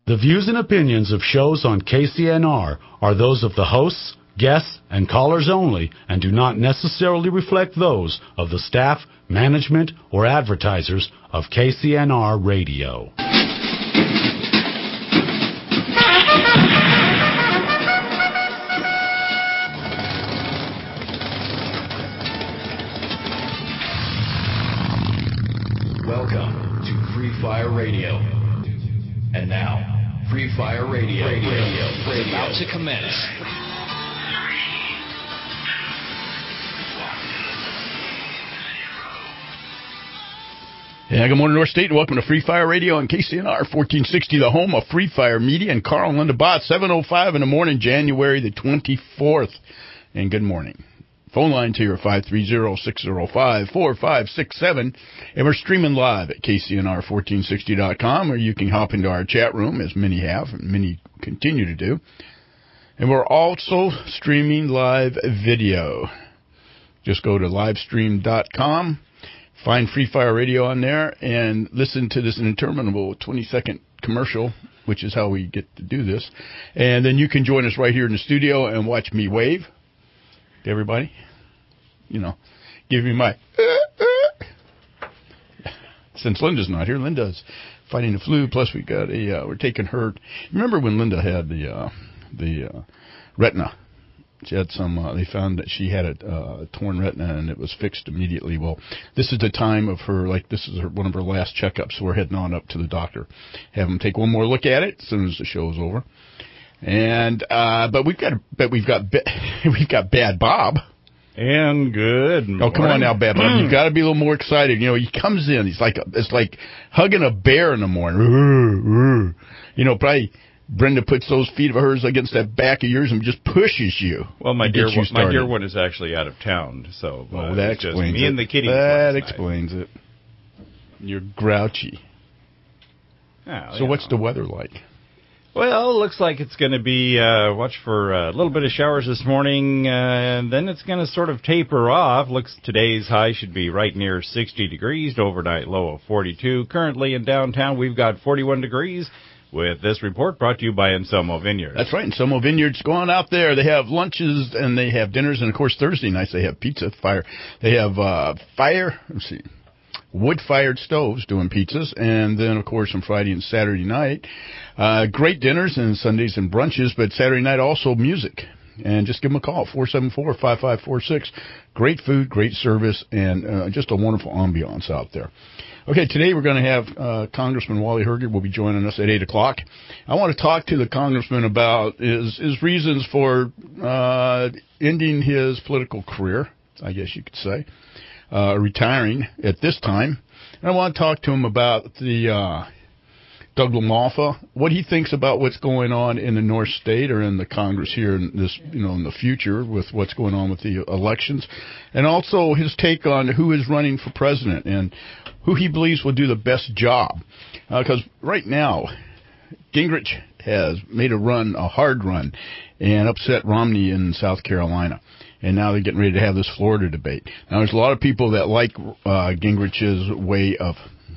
The views and opinions of shows on KCNR are those of the hosts, guests, and callers only and do not necessarily reflect those of the staff, management, or advertisers of KCNR Radio. Welcome to Free Fire Radio. And now, Free Fire Radio is about to commence. Yeah, good morning, North State, and welcome to Free Fire Radio on KCNR 1460, the home of Free Fire Media, and Carl and Linda Bott, 7:05 in the morning, January the 24th. And good morning. Phone lines here are 530-605-4567, and we're streaming live at KCNR1460.com, or you can hop into our chat room, as many have, and many continue to do. And we're also streaming live video. Just go to livestream.com, find Free Fire Radio on there, and listen to this interminable 20-second commercial, which is how we get to do this. And then you can join us right here in the studio and watch me wave. Everybody, give me my. Since Linda's not here, Linda's fighting the flu. Plus, we got we're taking her. Remember when Linda had the retina? She had some. They found that she had a torn retina, and it was fixed immediately. Well, this is the time of her. This is one of her last checkups. So we're heading on up to the doctor, have them take one more look at it as soon as the show's over. And but we've got Bad Bob. And good morning. Oh, come on now, Bad Bob. You've got to be a little more excited. He comes in. It's like hugging a bear in the morning. Probably Brenda puts those feet of hers against that back of yours and just pushes you. Well, my dear one is actually out of town, so that explains just me it. and the kitties. That explains it. You're grouchy. Oh, so what's the weather like? Well, looks like it's going to be, watch for a little bit of showers this morning, and then it's going to sort of taper off. Today's high should be right near 60 degrees, overnight low of 42. Currently in downtown, we've got 41 degrees. With this report brought to you by Anselmo Vineyards. That's right, Anselmo Vineyards. Go on out there. They have lunches and they have dinners, and of course Thursday nights they have pizza. They have wood-fired stoves doing pizzas, and then, of course, on Friday and Saturday night, great dinners, and Sundays and brunches, but Saturday night also music. And just give them a call, 474-5546. Great food, great service, and just a wonderful ambiance out there. Okay, today we're going to have Congressman Wally Herger will be joining us at 8 o'clock. I want to talk to the congressman about his reasons for ending his political career, I guess you could say. Retiring at this time. And I want to talk to him about the Doug LaMalfa, what he thinks about what's going on in the North State or in the Congress here in this, in the future with what's going on with the elections, and also his take on who is running for president and who he believes will do the best job. Because right now, Gingrich has made a hard run, and upset Romney in South Carolina. And now they're getting ready to have this Florida debate. Now, there's a lot of people that like Gingrich's way of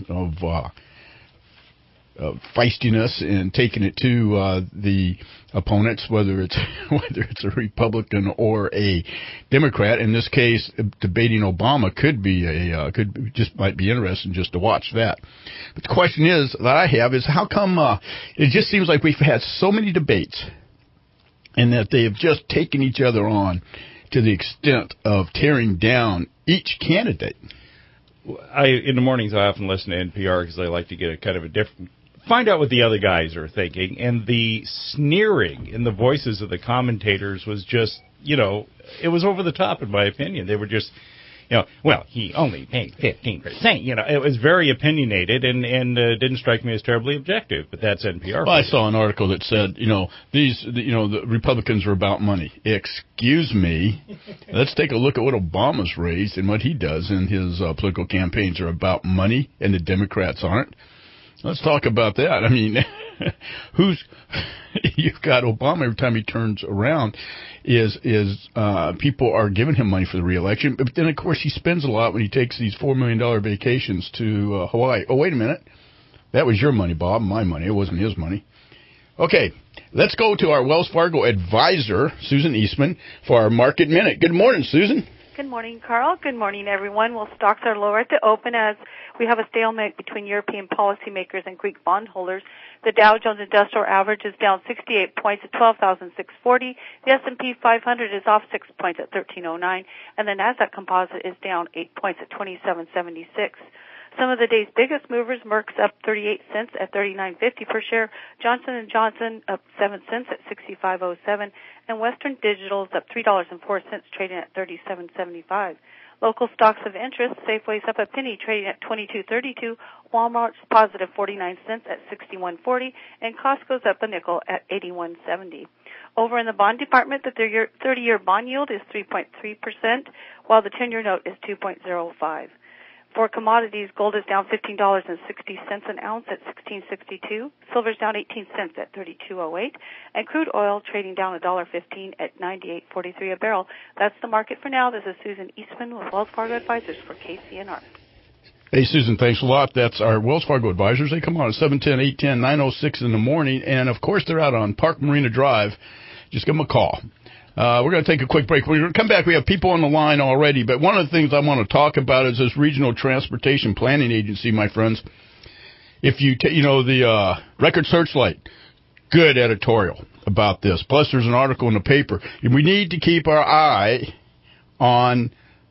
feistiness and taking it to the opponents, whether it's a Republican or a Democrat. In this case, debating Obama might be interesting just to watch that. But the question that I have is how come it just seems like we've had so many debates and that they have just taken each other on to the extent of tearing down each candidate. In the mornings, I often listen to NPR because I like to get a kind of a different, find out what the other guys are thinking. And the sneering in the voices of the commentators was just, it was over the top, in my opinion. They were just, well, he only paid 15%. It was very opinionated and didn't strike me as terribly objective, but that's NPR. Well, I saw an article that said, the Republicans are about money. Excuse me. Let's take a look at what Obama's raised and what he does in his political campaigns are about money, and the Democrats aren't. Let's talk about that. I mean, you've got Obama every time he turns around is people are giving him money for the reelection. But then, of course, he spends a lot when he takes these $4 million vacations to Hawaii. Oh, wait a minute. That was your money, Bob, my money. It wasn't his money. Okay, let's go to our Wells Fargo advisor, Susan Eastman, for our Market Minute. Good morning, Susan. Good morning, Carl. Good morning, everyone. Well, stocks are lower at the open as we have a stalemate between European policymakers and Greek bondholders. The Dow Jones Industrial Average is down 68 points at 12,640. The S&P 500 is off 6 points at 1309, and the Nasdaq Composite is down 8 points at 2776. Some of the day's biggest movers: Merck's up 38 cents at 39.50 per share, Johnson & Johnson up 7 cents at 65.07, and Western Digital is up $3.04, trading at 37.75. Local stocks of interest: Safeway's up a penny, trading at 22.32, Walmart's positive 49 cents at 61.40, and Costco's up a nickel at 81.70. Over in the bond department, the 30-year bond yield is 3.3%, while the 10-year note is 2.05. For commodities, gold is down $15.60 an ounce at $16.62. Silver's down 18 cents at $32.08, and crude oil trading down $1.15 at $98.43 a barrel. That's the market for now. This is Susan Eastman with Wells Fargo Advisors for KCNR. Hey, Susan, thanks a lot. That's our Wells Fargo advisors. They come on at 710, 810, 906 in the morning, and of course they're out on Park Marina Drive. Just give them a call. We're going to take a quick break. We're going to come back. We have people on the line already, but one of the things I want to talk about is this Regional Transportation Planning Agency, my friends. If you the Record Searchlight, good editorial about this. Plus, there's an article in the paper. We need to keep our eye on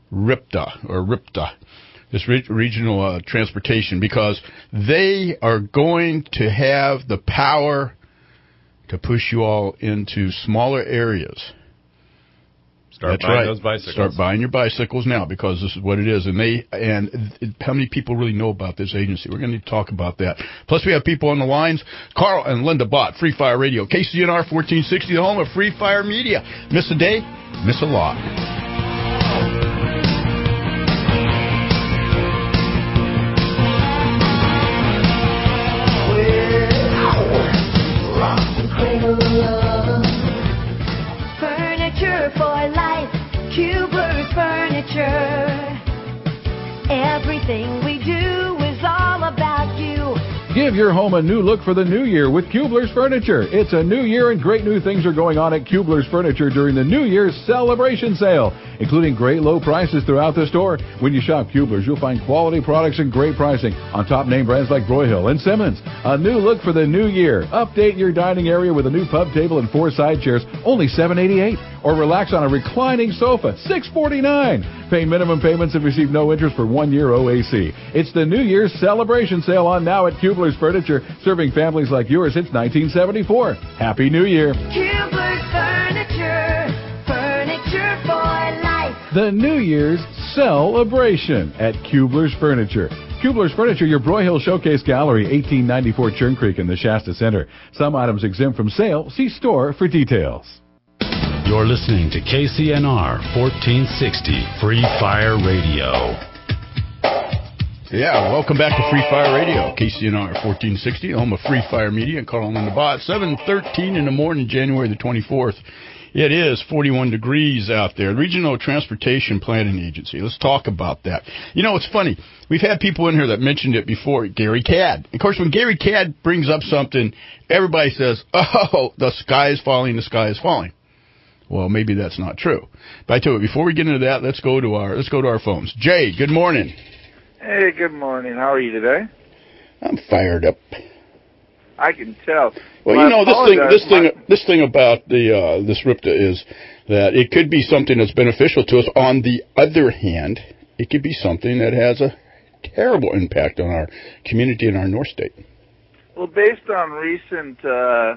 RIPTA, this Regional Transportation, because they are going to have the power to push you all into smaller areas. Start buying those bicycles. Start buying your bicycles now, because this is what it is. And how many people really know about this agency? We're going to need to talk about that. Plus, we have people on the lines. Carl and Linda Bott, Free Fire Radio. KCNR 1460, the home of Free Fire Media. Miss a day, miss a lot. Furniture for life, Kubler's Furniture. Everything we do is all about you. Give your home a new look for the new year with Kubler's Furniture. It's a new year and great new things are going on at Kubler's Furniture during the New Year's celebration sale, including great low prices throughout the store. When you shop Kubler's, you'll find quality products and great pricing on top name brands like Broyhill and Simmons. A new look for the new year. Update your dining area with a new pub table and 4 side chairs, only $7.88. Or relax on a reclining sofa, $6.49. Pay minimum payments and receive no interest for 1 year OAC. It's the New Year's celebration sale on now at Kubler's Furniture, serving families like yours since 1974. Happy New Year. Kubler's Furniture, furniture for life. The New Year's celebration at Kubler's Furniture. Kubler's Furniture, your Broyhill Showcase Gallery, 1894 Churn Creek in the Shasta Center. Some items exempt from sale. See store for details. You're listening to KCNR 1460 Free Fire Radio. Yeah, welcome back to Free Fire Radio, KCNR 1460, home of Free Fire Media, and Carl and the Bot. 7:13 in the morning, January the 24th. It is 41 degrees out there. Regional Transportation Planning Agency. Let's talk about that. You know, it's funny. We've had people in here that mentioned it before. Gary Cadd. Of course, when Gary Cadd brings up something, everybody says, "Oh, the sky is falling. The sky is falling." Well, maybe that's not true. But I tell you, before we get into that, let's go to our phones. Jay, good morning. Hey, good morning. How are you today? I'm fired up. I can tell. Well, you know, this thing about this RIPTA is that it could be something that's beneficial to us. On the other hand, it could be something that has a terrible impact on our community and our North State. Well, based on the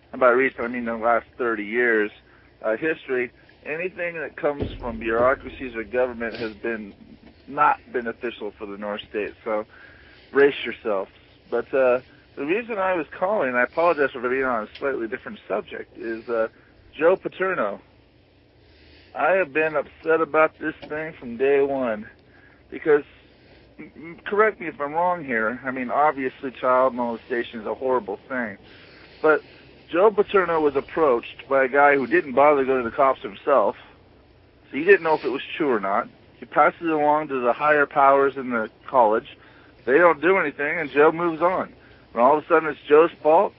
last 30 years history, anything that comes from bureaucracies or government has been not beneficial for the North State. So brace yourself. But the reason I was calling, I apologize for being on a slightly different subject, is Joe Paterno. I have been upset about this thing from day one because, correct me if I'm wrong here, I mean, obviously child molestation is a horrible thing, but Joe Paterno was approached by a guy who didn't bother to go to the cops himself, so he didn't know if it was true or not. He passes it along to the higher powers in the college. They don't do anything, and Joe moves on. And all of a sudden, it's Joe's fault.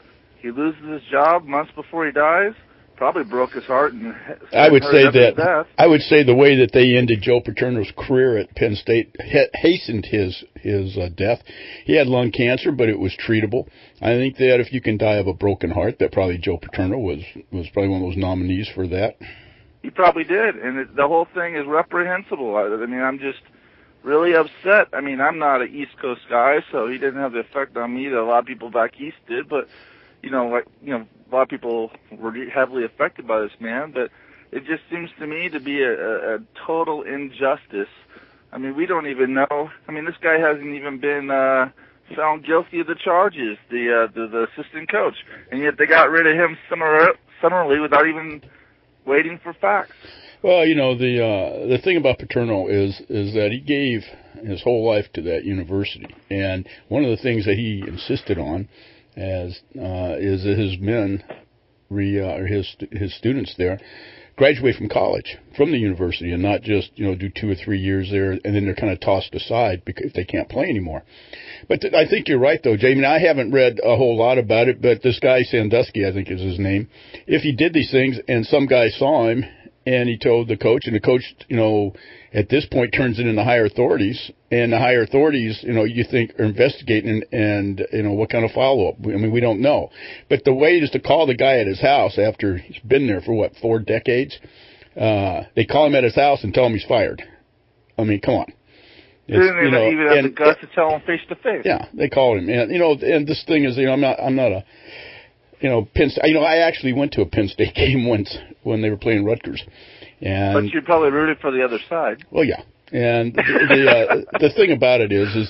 He loses his job months before he dies. Probably broke his heart and I would say hurried up his that death. I would say the way that they ended Joe Paterno's career at Penn State hastened his death. He had lung cancer, but it was treatable. I think that if you can die of a broken heart, that probably Joe Paterno was probably one of those nominees for that. He probably did, and the whole thing is reprehensible. I mean, I'm just really upset. I mean, I'm not an East Coast guy, so he didn't have the effect on me that a lot of people back east did, but a lot of people were heavily affected by this man, but it just seems to me to be a total injustice. I mean, we don't even know. I mean, this guy hasn't even been found guilty of the charges, the assistant coach, and yet they got rid of him summarily without even waiting for facts. Well, the thing about Paterno is that he gave his whole life to that university, and one of the things that he insisted on is that his men, or his students there, graduate from college, from the university, and not just do 2 or 3 years there, and then they're kind of tossed aside because they can't play anymore. But I think you're right, though, Jamie. I haven't read a whole lot about it, but this guy Sandusky, I think is his name, if he did these things and some guy saw him and he told the coach, and the coach, at this point turns it into higher authorities, and the higher authorities, you think are investigating and what kind of follow-up. I mean, we don't know. But the way is to call the guy at his house after he's been there for, 4 decades? They call him at his house and tell him he's fired. I mean, come on. They didn't even have the guts to tell him face to face. Yeah, they called him, and and this thing is, I'm not a, Penn State. I actually went to a Penn State game once when they were playing Rutgers, and but you probably rooted for the other side. Well, yeah, and the thing about it is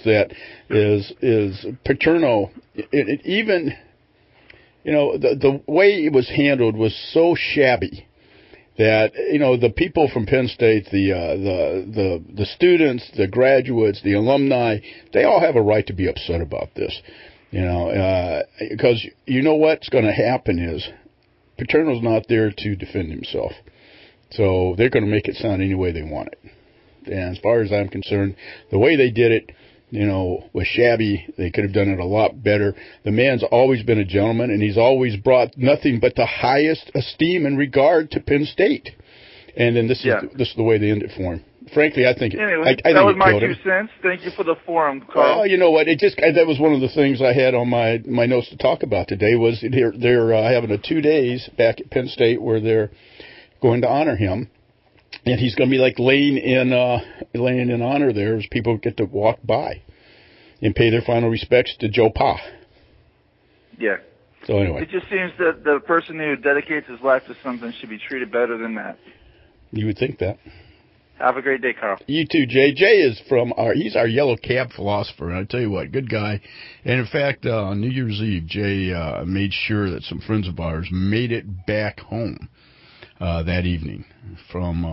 Paterno, even the way it was handled was so shabby that the people from Penn State, the students, the graduates, the alumni, they all have a right to be upset about this, because what's going to happen is Paterno's not there to defend himself, so they're going to make it sound any way they want it. And as far as I'm concerned, the way they did it, was shabby. They could have done it a lot better. The man's always been a gentleman, and he's always brought nothing but the highest esteem and regard to Penn State. And then this is the way they ended for him. Frankly, I think anyway, I that think was my 2 him. cents. Thank you for the forum, Carl. Well, you know what? That was one of the things I had on my notes to talk about today. Was they're having a 2 days back at Penn State where they're going to honor him. And he's going to be like laying in honor there as people get to walk by and pay their final respects to Joe Pa. Yeah. So anyway. It just seems that the person who dedicates his life to something should be treated better than that. You would think that. Have a great day, Carl. You too, Jay. Jay is he's our yellow cab philosopher, and I tell you what, good guy. And in fact, on New Year's Eve, Jay made sure that some friends of ours made it back home that evening from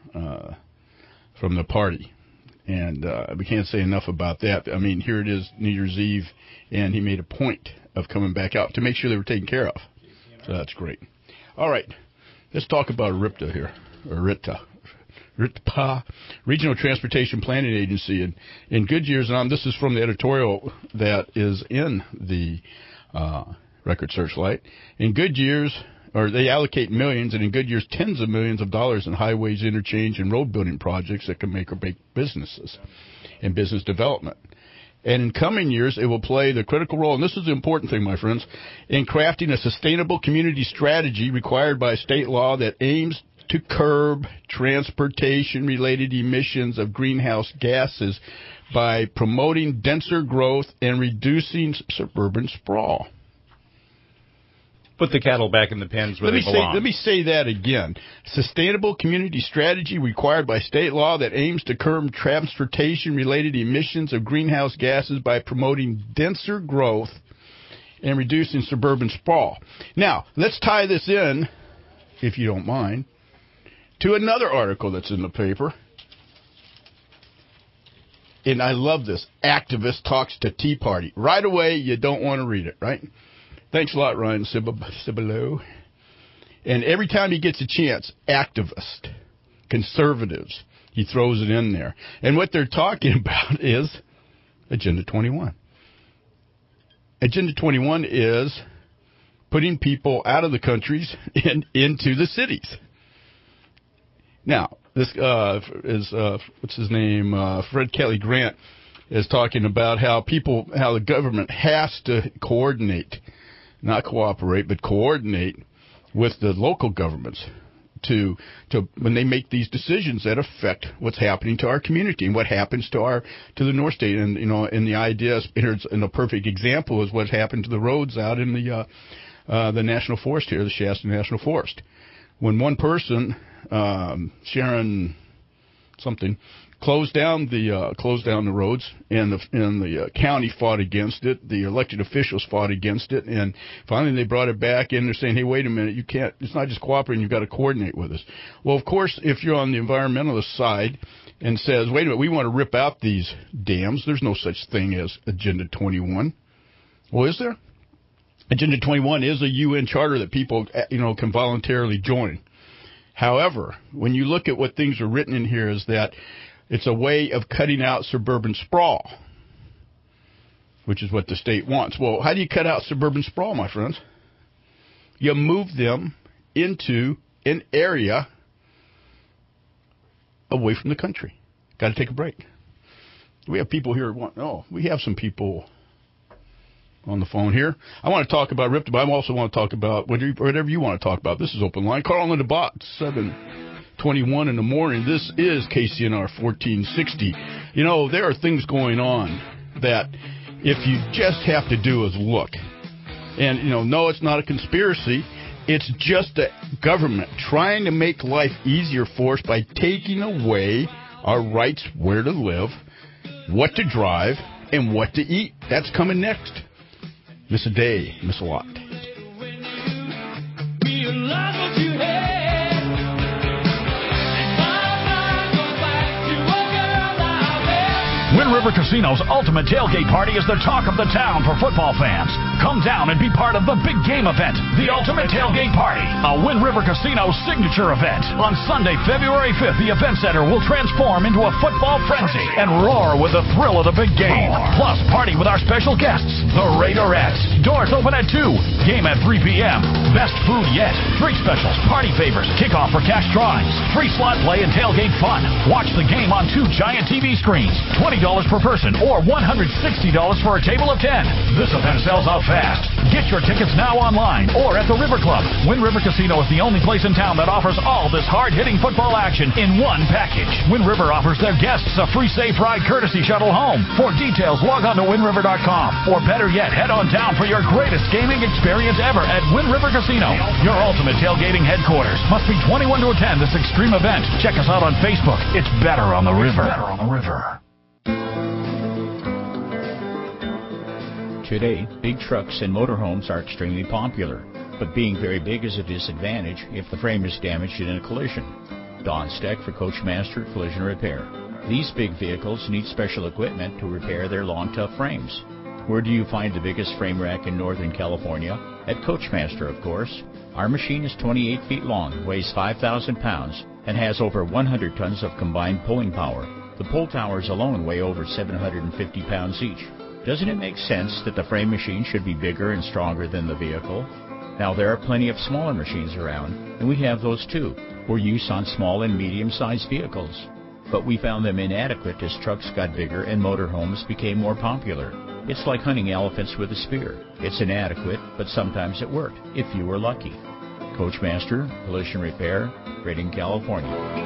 the party. And we can't say enough about that. I mean, here it is, New Year's Eve, and he made a point of coming back out to make sure they were taken care of. So that's great. All right, let's talk about RIPTA here, or RIPTA, Regional Transportation Planning Agency. And in Goodyear's, and this is from the editorial that is in the Record Searchlight. In Goodyear's, they allocate millions, and in Goodyear's, tens of millions of dollars in highways, interchange, and road building projects that can make or break businesses and business development. And in coming years, it will play the critical role, and this is the important thing, my friends, in crafting a sustainable community strategy required by state law that aims to curb transportation-related emissions of greenhouse gases by promoting denser growth and reducing suburban sprawl. Put the cattle back in the pens where they belong. Let me say that again. Sustainable community strategy required by state law that aims to curb transportation-related emissions of greenhouse gases by promoting denser growth and reducing suburban sprawl. Now, let's tie this in, if you don't mind, to another article that's in the paper. And I love this. Activist talks to Tea Party. Right away, you don't want to read it, right? Thanks a lot, Ryan Cibolo. And every time he gets a chance, activist, conservatives, he throws it in there. And what they're talking about is Agenda 21. Agenda 21 is putting people out of the countries and into the cities. Now, this is what's his name? Fred Kelly Grant is talking about how the government has to coordinate, not cooperate, but coordinate with the local governments to when they make these decisions that affect what's happening to our community and what happens to the North State. And and the idea is, and a perfect example is what happened to the roads out in the National Forest here, the Shasta National Forest. When one person, Sharon something, closed down the roads, and the county fought against it. The elected officials fought against it, and finally they brought it back in. They're saying, "Hey, wait a minute, you can't. It's not just cooperating. You've got to coordinate with us." Well, of course, if you're on the environmentalist side and says, "Wait a minute, we want to rip out these dams," there's no such thing as Agenda 21. Well, is there? Agenda 21 is a UN charter that people, can voluntarily join. However, when you look at what things are written in here, is that it's a way of cutting out suburban sprawl, which is what the state wants. Well, how do you cut out suburban sprawl, my friends? You move them into an area away from the country. Got to take a break. We have people here. We have some people on the phone here. I want to talk about RIP, but I also want to talk about whatever you want to talk about. This is Open Line. Carl on the bot, 7:21 in the morning. This is KCNR 1460. There are things going on that if you just have to do is look. And, no, it's not a conspiracy. It's just the government trying to make life easier for us by taking away our rights where to live, what to drive, and what to eat. That's coming next. Miss a day, miss a lot. Wind River Casino's Ultimate Tailgate Party is the talk of the town for football fans. Come down and be part of the big game event, the Ultimate Tailgate Party, a Wind River Casino signature event. On Sunday, February 5th, the event center will transform into a football frenzy and roar with the thrill of the big game. Plus, party with our special guests, the Raiderettes. Doors open at 2, game at 3 p.m. Best food yet, drink specials, party favors, kickoff for cash drawings, free slot play and tailgate fun. Watch the game on 2 giant TV screens, $20 per person or $160 for a table of 10. This event sells out fast. Get your tickets now online or at the River Club. Wind River Casino is the only place in town that offers all this hard-hitting football action in one package. Wind River offers their guests a free safe ride courtesy shuttle home. For details, log on to windriver.com, or better yet, head on down for your greatest gaming experience ever at Wind River Casino, your ultimate tailgating headquarters. Must be 21 to attend this extreme event. Check us out on Facebook. It's better on the river. Today, big trucks and motorhomes are extremely popular, but being very big is a disadvantage if the frame is damaged in a collision. Don Steck for Coachmaster Collision Repair. These big vehicles need special equipment to repair their long, tough frames. Where do you find the biggest frame rack in Northern California? At Coachmaster, of course. Our machine is 28 feet long, weighs 5,000 pounds, and has over 100 tons of combined pulling power. The pull towers alone weigh over 750 pounds each. Doesn't it make sense that the frame machine should be bigger and stronger than the vehicle? Now, there are plenty of smaller machines around, and we have those too, for use on small and medium-sized vehicles. But we found them inadequate as trucks got bigger and motorhomes became more popular. It's like hunting elephants with a spear. It's inadequate, but sometimes it worked, if you were lucky. Coachmaster, Collision Repair, Redding, California.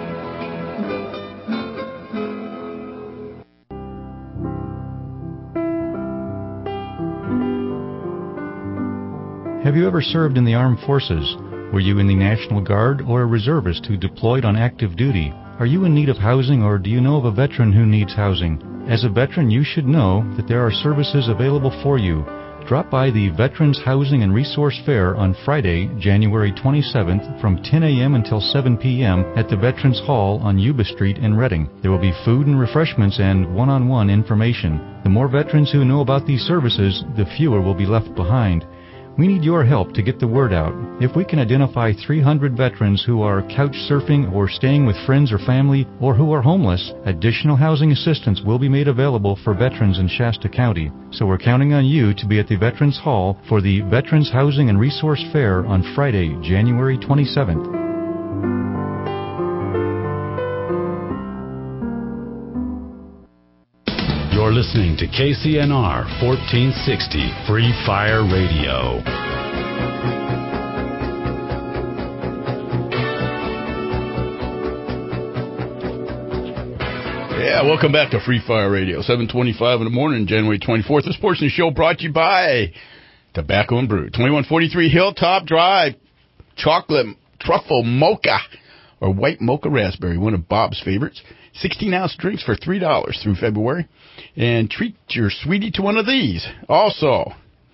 Have you ever served in the armed forces? Were you in the National Guard or a reservist who deployed on active duty? Are you in need of housing, or do you know of a veteran who needs housing? As a veteran, you should know that there are services available for you. Drop by the Veterans Housing and Resource Fair on Friday, January 27th from 10 a.m. until 7 p.m. at the Veterans Hall on Yuba Street in Redding. There will be food and refreshments and one-on-one information. The more veterans who know about these services, the fewer will be left behind. We need your help to get the word out. If we can identify 300 veterans who are couch surfing or staying with friends or family or who are homeless, additional housing assistance will be made available for veterans in Shasta County. So we're counting on you to be at the Veterans Hall for the Veterans Housing and Resource Fair on Friday, January 27th. You're listening to KCNR 1460 Free Fire Radio. Yeah, welcome back to Free Fire Radio. 7:25 in the morning, January 24th. This portion of the show brought to you by Tobacco and Brew. 2143 Hilltop Drive. Chocolate truffle mocha or white mocha raspberry, one of Bob's favorites. 16-ounce drinks for $3 through February. And treat your sweetie to one of these. Also,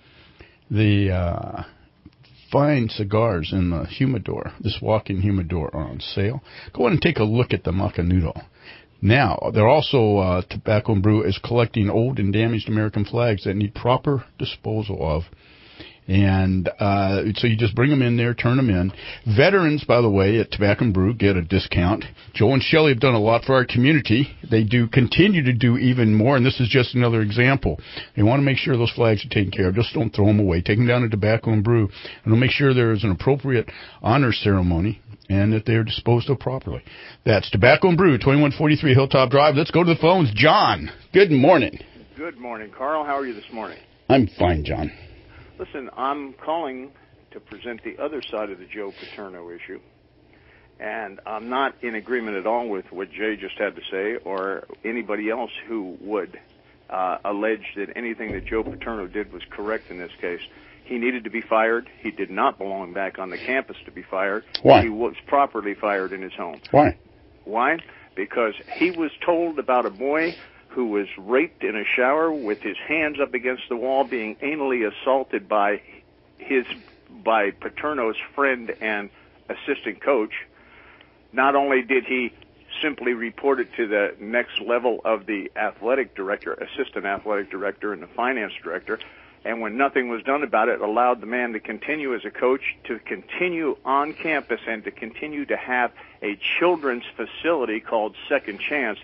the fine cigars in the humidor, this walk-in humidor, are on sale. Go ahead and take a look at the Macanudo. Now, they're also, Tobacco and Brew is collecting old and damaged American flags that need proper disposal of. And so you just bring them in there, turn them in. Veterans, by the way, at Tobacco and Brew get a discount. Joe and Shelley have done a lot for our community. They do continue to do even more, and this is just another example. They want to make sure those flags are taken care of. Just don't throw them away. Take them down to Tobacco and Brew, and they'll make sure there is an appropriate honor ceremony and that they're disposed of properly. That's Tobacco and Brew, 2143 Hilltop Drive. Let's go to the phones. John, good morning. Good morning, Carl. How are you this morning? I'm fine, John. Listen, I'm calling to present the other side of the Joe Paterno issue, and I'm not in agreement at all with what Jay just had to say or anybody else who would allege that anything that Joe Paterno did was correct in this case. He needed to be fired. He did not belong back on the campus to be fired. Why? He was properly fired in his home. Why? Why? Because he was told about a boy who was raped in a shower with his hands up against the wall, being anally assaulted by Paterno's friend and assistant coach. Not only did he simply report it to the next level of the athletic director, assistant athletic director, and the finance director, and when nothing was done about it, allowed the man to continue as a coach, to continue on campus, and to continue to have a children's facility called Second Chance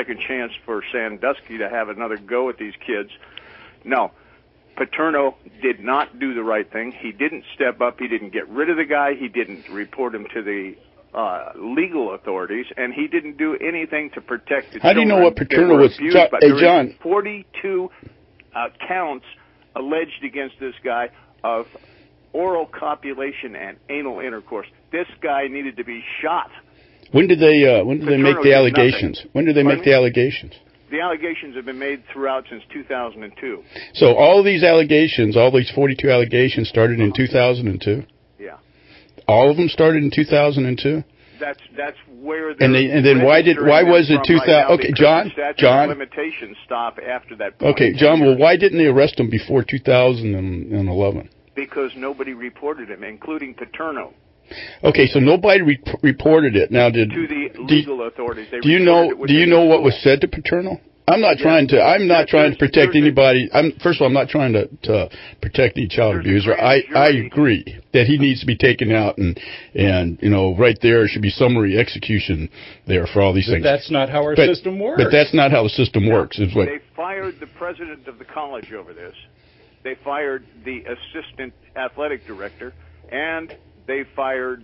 for Sandusky to have another go at these kids. No, Paterno did not do the right thing. He didn't step up. He didn't get rid of the guy. He didn't report him to the legal authorities, and he didn't do anything to protect the children. How do you know what Paterno was? John. 42 counts alleged against this guy of oral copulation and anal intercourse. This guy needed to be shot. When did they make the allegations? When did they make the allegations? The allegations have been made throughout since 2002. So all these allegations, all these 42 allegations started in 2002? Yeah. All of them started in 2002? That's where and then why was it 2000? Okay, John. Limitations stop after that point. Okay, John. Well, why didn't they arrest him before 2011? Because nobody reported him, including Paterno. Okay, so nobody reported it. Now, to the legal authorities. Do you know what was said to Paterno? I'm not trying to protect anybody. First of all, I'm not trying to protect any child abuser. I agree that he needs to be taken out, and right there should be summary execution there for all these things. That's not how our system works. But that's not how the system works. Is what they fired the president of the college over this. They fired the assistant athletic director, and they fired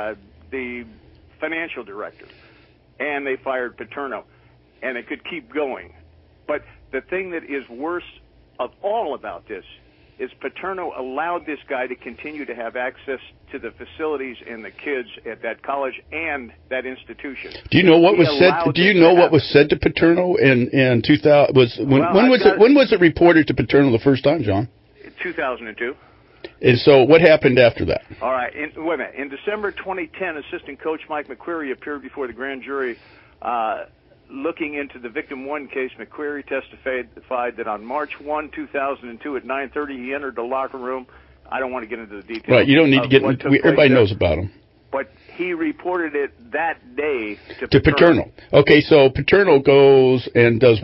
the financial director, and they fired Paterno. And it could keep going. But the thing that is worse of all about this is Paterno allowed this guy to continue to have access to the facilities and the kids at that college and that institution. Do you know what was said? Do you know what was said to Paterno in 2000? When was it reported to Paterno the first time, John? 2002. And so what happened after that? All right. Wait a minute. In December 2010, assistant coach Mike McQuarrie appeared before the grand jury looking into the Victim 1 case. McQuarrie testified that on March 1, 2002 at 9:30, he entered the locker room. I don't want to get into the details. Right, you don't need to get into everybody knows about him. But he reported it that day to Paterno. Okay, so Paterno goes and does what?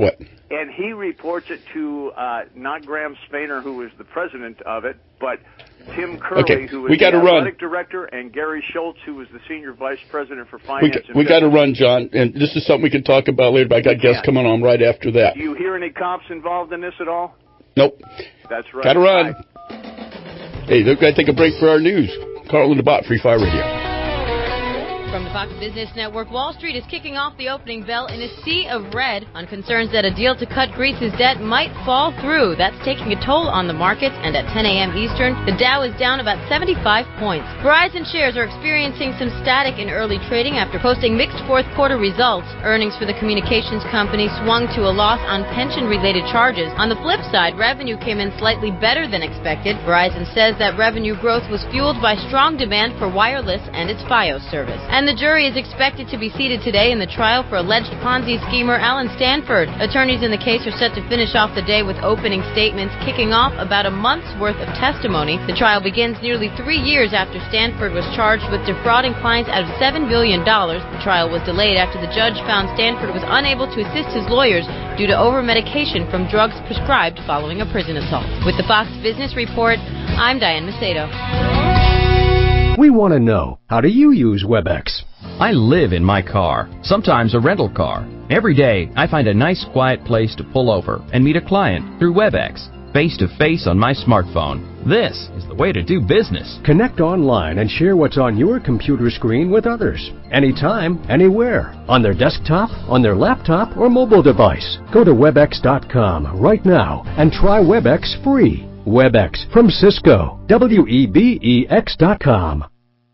and he reports it to not Graham Spainer, who is the president of it, but Tim Curley, who is the athletic director, and Gary Schultz, who was the senior vice president for finance. We got to run, John, and this is something we can talk about later, but I got guests coming on right after that. Do you hear any cops involved in this at all? Nope. That's right. Got to run. Hey, they've got to take a break for our news. Carl and the Bot, Free Fire Radio. From the Fox Business Network, Wall Street is kicking off the opening bell in a sea of red on concerns that a deal to cut Greece's debt might fall through. That's taking a toll on the markets, and at 10 a.m. Eastern, the Dow is down about 75 points. Verizon shares are experiencing some static in early trading after posting mixed fourth quarter results. Earnings for the communications company swung to a loss on pension-related charges. On the flip side, revenue came in slightly better than expected. Verizon says that revenue growth was fueled by strong demand for wireless and its Fios service. And the jury is expected to be seated today in the trial for alleged Ponzi schemer Alan Stanford. Attorneys in the case are set to finish off the day with opening statements, kicking off about a month's worth of testimony. The trial begins nearly 3 years after Stanford was charged with defrauding clients out of $7 billion. The trial was delayed after the judge found Stanford was unable to assist his lawyers due to over-medication from drugs prescribed following a prison assault. With the Fox Business Report, I'm Diane Macedo. We want to know, how do you use WebEx? I live in my car, sometimes a rental car. Every day, I find a nice quiet place to pull over and meet a client through WebEx, face-to-face on my smartphone. This is the way to do business. Connect online and share what's on your computer screen with others. Anytime, anywhere. On their desktop, on their laptop, or mobile device. Go to WebEx.com right now and try WebEx free. WebEx from Cisco. WEBEX.com.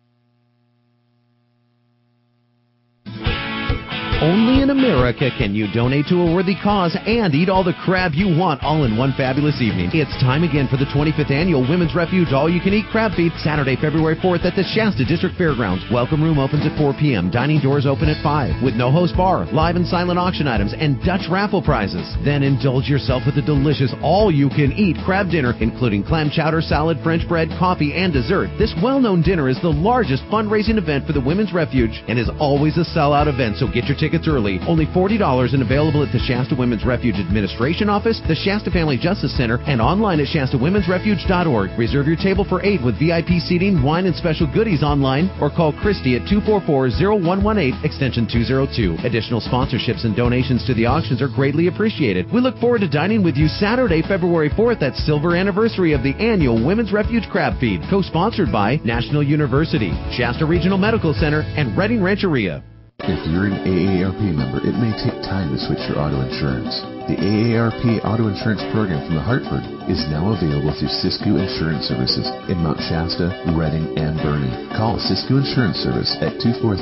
Only in America can you donate to a worthy cause and eat all the crab you want all in one fabulous evening. It's time again for the 25th Annual Women's Refuge All-You-Can-Eat Crab Feed, Saturday, February 4th at the Shasta District Fairgrounds. Welcome room opens at 4 p.m. Dining doors open at 5 with no host bar, live and silent auction items, and Dutch raffle prizes. Then indulge yourself with a delicious all-you-can-eat crab dinner, including clam chowder, salad, French bread, coffee, and dessert. This well-known dinner is the largest fundraising event for the Women's Refuge and is always a sellout event, so get your tickets early. Only $40 and available at the Shasta Women's Refuge Administration Office, the Shasta Family Justice Center, and online at ShastaWomen'sRefuge.org. Reserve your table for 8 with VIP seating, wine, and special goodies online, or call Christy at 244-0118, extension 202. Additional sponsorships and donations to the auctions are greatly appreciated. We look forward to dining with you Saturday, February 4th at silver anniversary of the annual Women's Refuge Crab Feed, co-sponsored by National University, Shasta Regional Medical Center, and Redding Rancheria. If you're an AARP member, it may take time to switch your auto insurance. The AARP Auto Insurance Program from the Hartford is now available through Siskiyou Insurance Services in Mount Shasta, Redding, and Boerne. Call Siskiyou Insurance Service at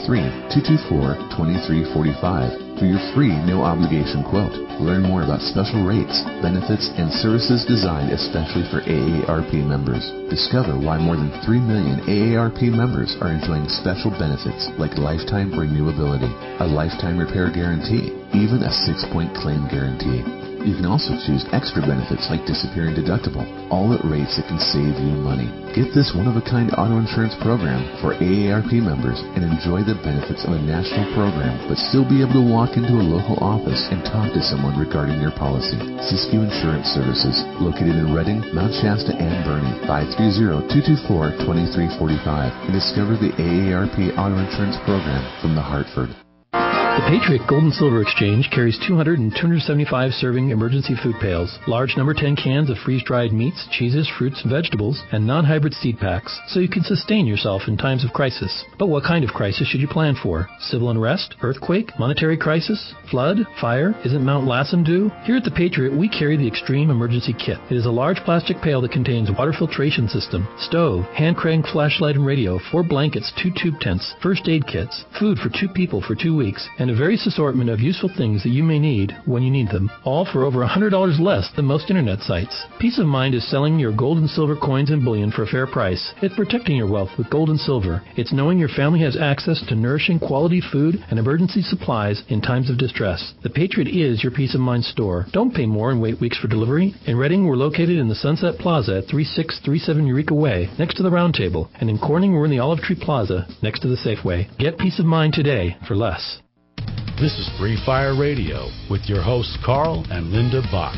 243-224-2345 for your free no-obligation quote. Learn more about special rates, benefits, and services designed especially for AARP members. Discover why more than 3 million AARP members are enjoying special benefits like lifetime renewability, a lifetime repair guarantee, even a 6-point claim guarantee. You can also choose extra benefits like disappearing deductible, all at rates that can save you money. Get this one-of-a-kind auto insurance program for AARP members and enjoy the benefits of a national program, but still be able to walk into a local office and talk to someone regarding your policy. Siskiyou Insurance Services, located in Redding, Mount Shasta, and Boerne, 530-224-2345, and discover the AARP Auto Insurance Program from the Hartford. The Patriot Gold and Silver Exchange carries 200 and 275 serving emergency food pails, large number 10 cans of freeze-dried meats, cheeses, fruits, and vegetables, and non-hybrid seed packs, so you can sustain yourself in times of crisis. But what kind of crisis should you plan for? Civil unrest? Earthquake? Monetary crisis? Flood? Fire? Isn't Mount Lassen due? Here at the Patriot, we carry the Extreme Emergency Kit. It is a large plastic pail that contains water filtration system, stove, hand crank flashlight and radio, 4 blankets, 2 tube tents, first aid kits, food for 2 people for 2 weeks, and a various assortment of useful things that you may need when you need them, all for over $100 less than most internet sites. Peace of Mind is selling your gold and silver coins and bullion for a fair price. It's protecting your wealth with gold and silver. It's knowing your family has access to nourishing quality food and emergency supplies in times of distress. The Patriot is your Peace of Mind store. Don't pay more and wait weeks for delivery. In Redding, we're located in the Sunset Plaza at 3637 Eureka Way, next to the Round Table. And in Corning, we're in the Olive Tree Plaza, next to the Safeway. Get Peace of Mind today for less. This is Free Fire Radio with your hosts Carl and Linda Bott.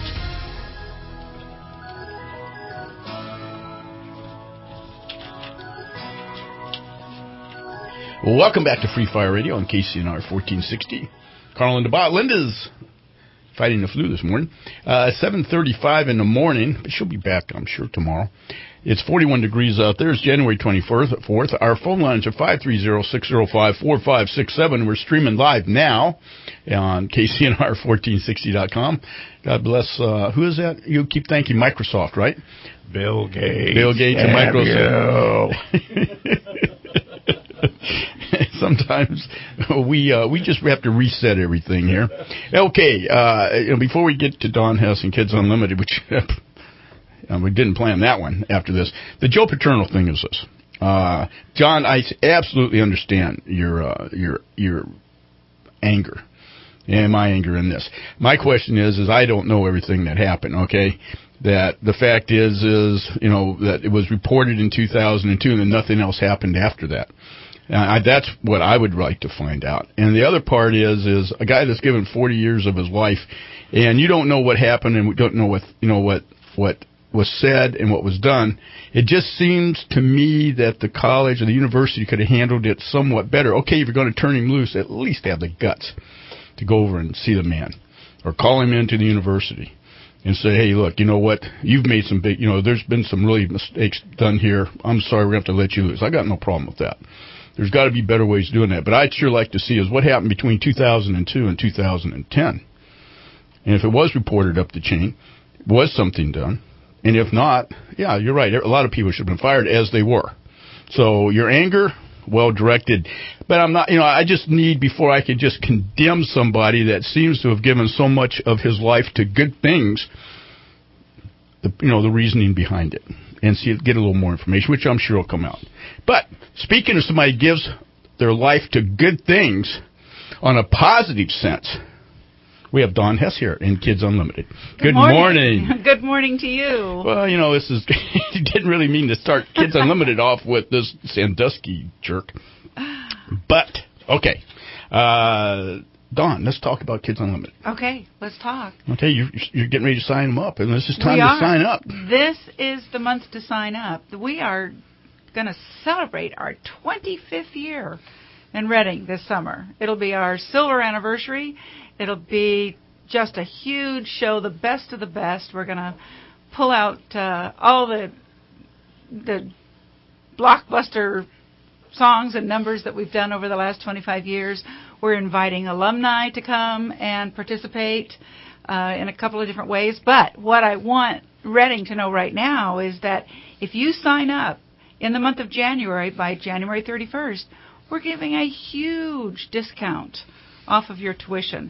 Welcome back to Free Fire Radio on KCNR 1460. Carl and Linda Bott. Linda's fighting the flu this morning. 7:35 in the morning, but she'll be back, I'm sure, tomorrow. It's 41 degrees out there. It's January 24th. Our phone lines are 530-605-4567. We're streaming live now on KCNR1460.com. God bless. Who is that? You keep thanking Microsoft, right? Bill Gates. Bill Gates and Microsoft. Sometimes we just have to reset everything here. Okay, before we get to Don Hess and Kids Unlimited, which we didn't plan that one after this, the Joe Paterno thing is this. John, I absolutely understand your anger and my anger in this. My question is I don't know everything that happened, okay? That the fact is that it was reported in 2002 and then nothing else happened after that. That's what I would like to find out. And the other part is a guy that's given 40 years of his life, and you don't know what happened, and we don't know what was said and what was done. It just seems to me that the college or the university could have handled it somewhat better. Okay, if you're going to turn him loose, at least have the guts to go over and see the man, or call him into the university and say, hey, look, you know what? You've made some big, there's been some really mistakes done here. I'm sorry, we're going to have to let you loose. I got no problem with that. There's got to be better ways of doing that. But I'd sure like to see is what happened between 2002 and 2010. And if it was reported up the chain, was something done? And if not, yeah, you're right. A lot of people should have been fired, as they were. So your anger, well directed. But I'm not, I just need, before I could just condemn somebody that seems to have given so much of his life to good things, the reasoning behind it. And get a little more information, which I'm sure will come out. But speaking of somebody who gives their life to good things on a positive sense, we have Dawn Hess here in Kids Unlimited. Good morning. Good morning to you. Well, this is you didn't really mean to start Kids Unlimited off with this Sandusky jerk. But, okay. Dawn, let's talk about Kids Unlimited. Okay, let's talk. Okay, you're getting ready to sign them up, and this is time to sign up. This is the month to sign up. We are going to celebrate our 25th year in Reading this summer. It'll be our silver anniversary. It'll be just a huge show, the best of the best. We're going to pull out all the blockbuster songs and numbers that we've done over the last 25 years. We're inviting alumni to come and participate in a couple of different ways. But what I want Reading to know right now is that if you sign up in the month of January, by January 31st, we're giving a huge discount off of your tuition,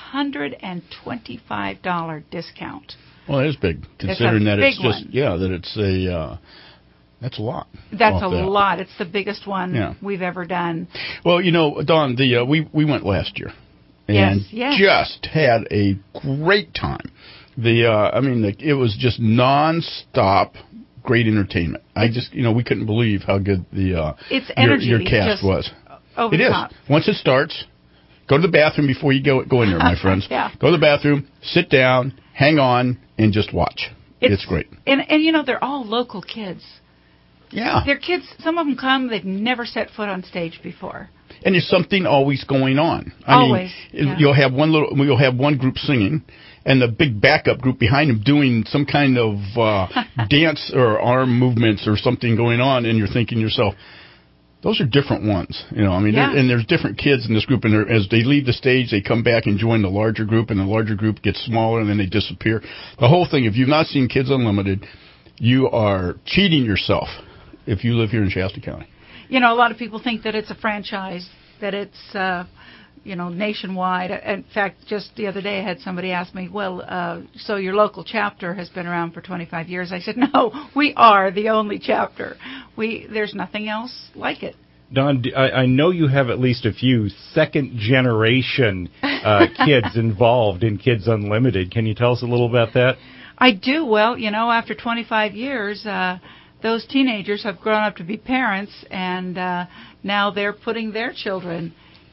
$125 discount. Well, it is big, considering that it's just, one. that it's a... That's a lot. That's a lot. It's the biggest one we've ever done. Well, Dawn, we went last year and just had a great time. It was just nonstop great entertainment. We couldn't believe how good your cast was. Over the top. Once it starts, go to the bathroom before you go in there, my friends. Yeah. Go to the bathroom, sit down, hang on, and just watch. It's great. And they're all local kids. Yeah. They're kids, some of them come, they've never set foot on stage before. And there's something always going on. Always. You'll have one group singing, and the big backup group behind them doing some kind of dance or arm movements or something going on, and you're thinking to yourself, those are different ones. And there's different kids in this group, and as they leave the stage, they come back and join the larger group, and the larger group gets smaller, and then they disappear. The whole thing, if you've not seen Kids Unlimited, you are cheating yourself. If you live here in Shasta County. A lot of people think that it's a franchise, that it's, nationwide. In fact, just the other day I had somebody ask me, so your local chapter has been around for 25 years. I said, no, we are the only chapter. There's nothing else like it. Don, I know you have at least a few second-generation kids involved in Kids Unlimited. Can you tell us a little about that? I do. Well, after 25 years... those teenagers have grown up to be parents, and now they're putting their children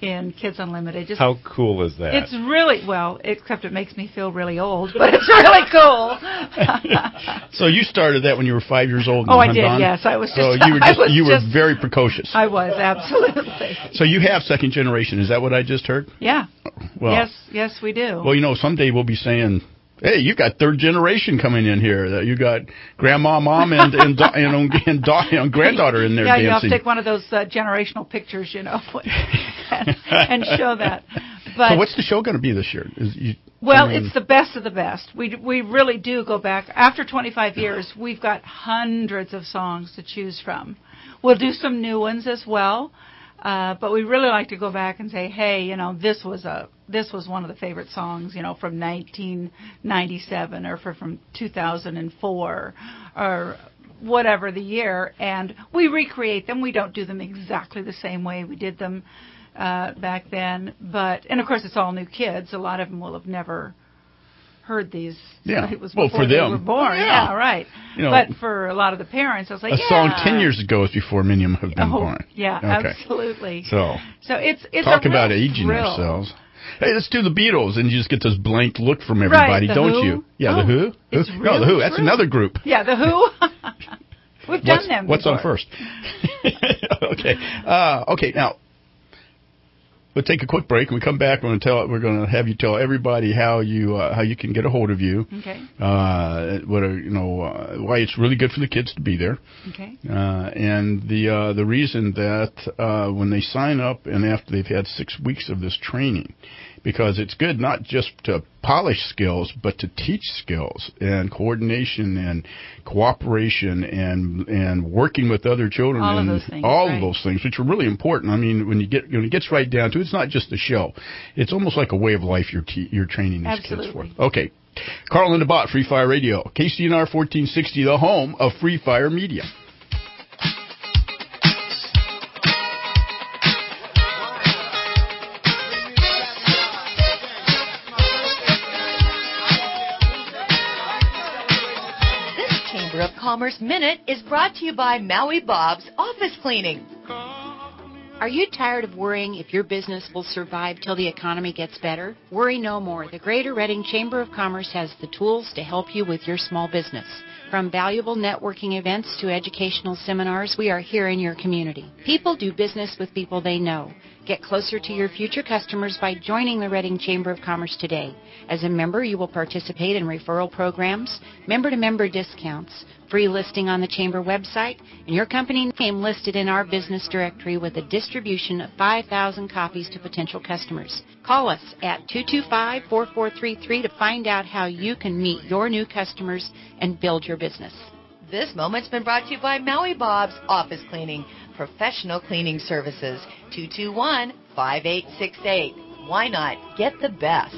in Kids Unlimited. Just, how cool is that? It's really, well, except it makes me feel really old, but it's really cool. So you started that when you were 5 years old? Oh, I did, yes. I was just... So you were very precocious. I was, absolutely. So you have second generation. Is that what I just heard? Yeah. Well, yes, we do. Well, someday we'll be saying... Hey, you got third generation coming in here. You got grandma, mom, and granddaughter in there dancing. You have to take one of those generational pictures, and show that. But, so what's the show going to be this year? It's the best of the best. We really do go back. After 25 years, we've got hundreds of songs to choose from. We'll do some new ones as well. But we really like to go back and say, hey, this was one of the favorite songs, from 1997 or from 2004 or whatever the year, and we recreate them. We don't do them exactly the same way we did them back then, and of course it's all new kids. A lot of them will have never heard these. Yeah. It was well, before for they them. were born. Yeah, right. But for a lot of the parents, I was like, a song 10 years ago is before many of them have been born. Yeah, okay. Absolutely. So it's talk a about real aging thrill. ourselves. Hey, let's do the Beatles, and you just get this blank look from everybody, right, don't Who? you? Yeah, the Who. It's no, really the Who. That's true. another group. Yeah, the Who. We've done them. What's before. on first? Okay. Okay. Now, we'll take a quick break, and we come back. We're going to have you tell everybody how you can get a hold of you. Okay. Why it's really good for the kids to be there. Okay. And the reason that when they sign up and after they've had 6 weeks of this training, because it's good not just to polish skills, but to teach skills and coordination and cooperation and working with other children all and of those things, all right. of those things, which are really important. I mean, when it gets right down to it, it's not just a show; it's almost like a way of life you're training these Absolutely. kids for. Okay, Carl and the Bot, Free Fire Radio, KCNR 1460, the home of Free Fire Media. Chamber of Commerce Minute is brought to you by Maui Bob's Office Cleaning. Are you tired of worrying if your business will survive till the economy gets better? Worry no more. The Greater Reading Chamber of Commerce has the tools to help you with your small business. From valuable networking events to educational seminars, we are here in your community. People do business with people they know. Get closer to your future customers by joining the Reading Chamber of Commerce today. As a member, you will participate in referral programs, member-to-member discounts, free listing on the Chamber website, and your company name listed in our business directory with a distribution of 5,000 copies to potential customers. Call us at 225-4433 to find out how you can meet your new customers and build your business. This moment's been brought to you by Maui Bob's Office Cleaning, professional cleaning services, 221-5868. Why not get the best?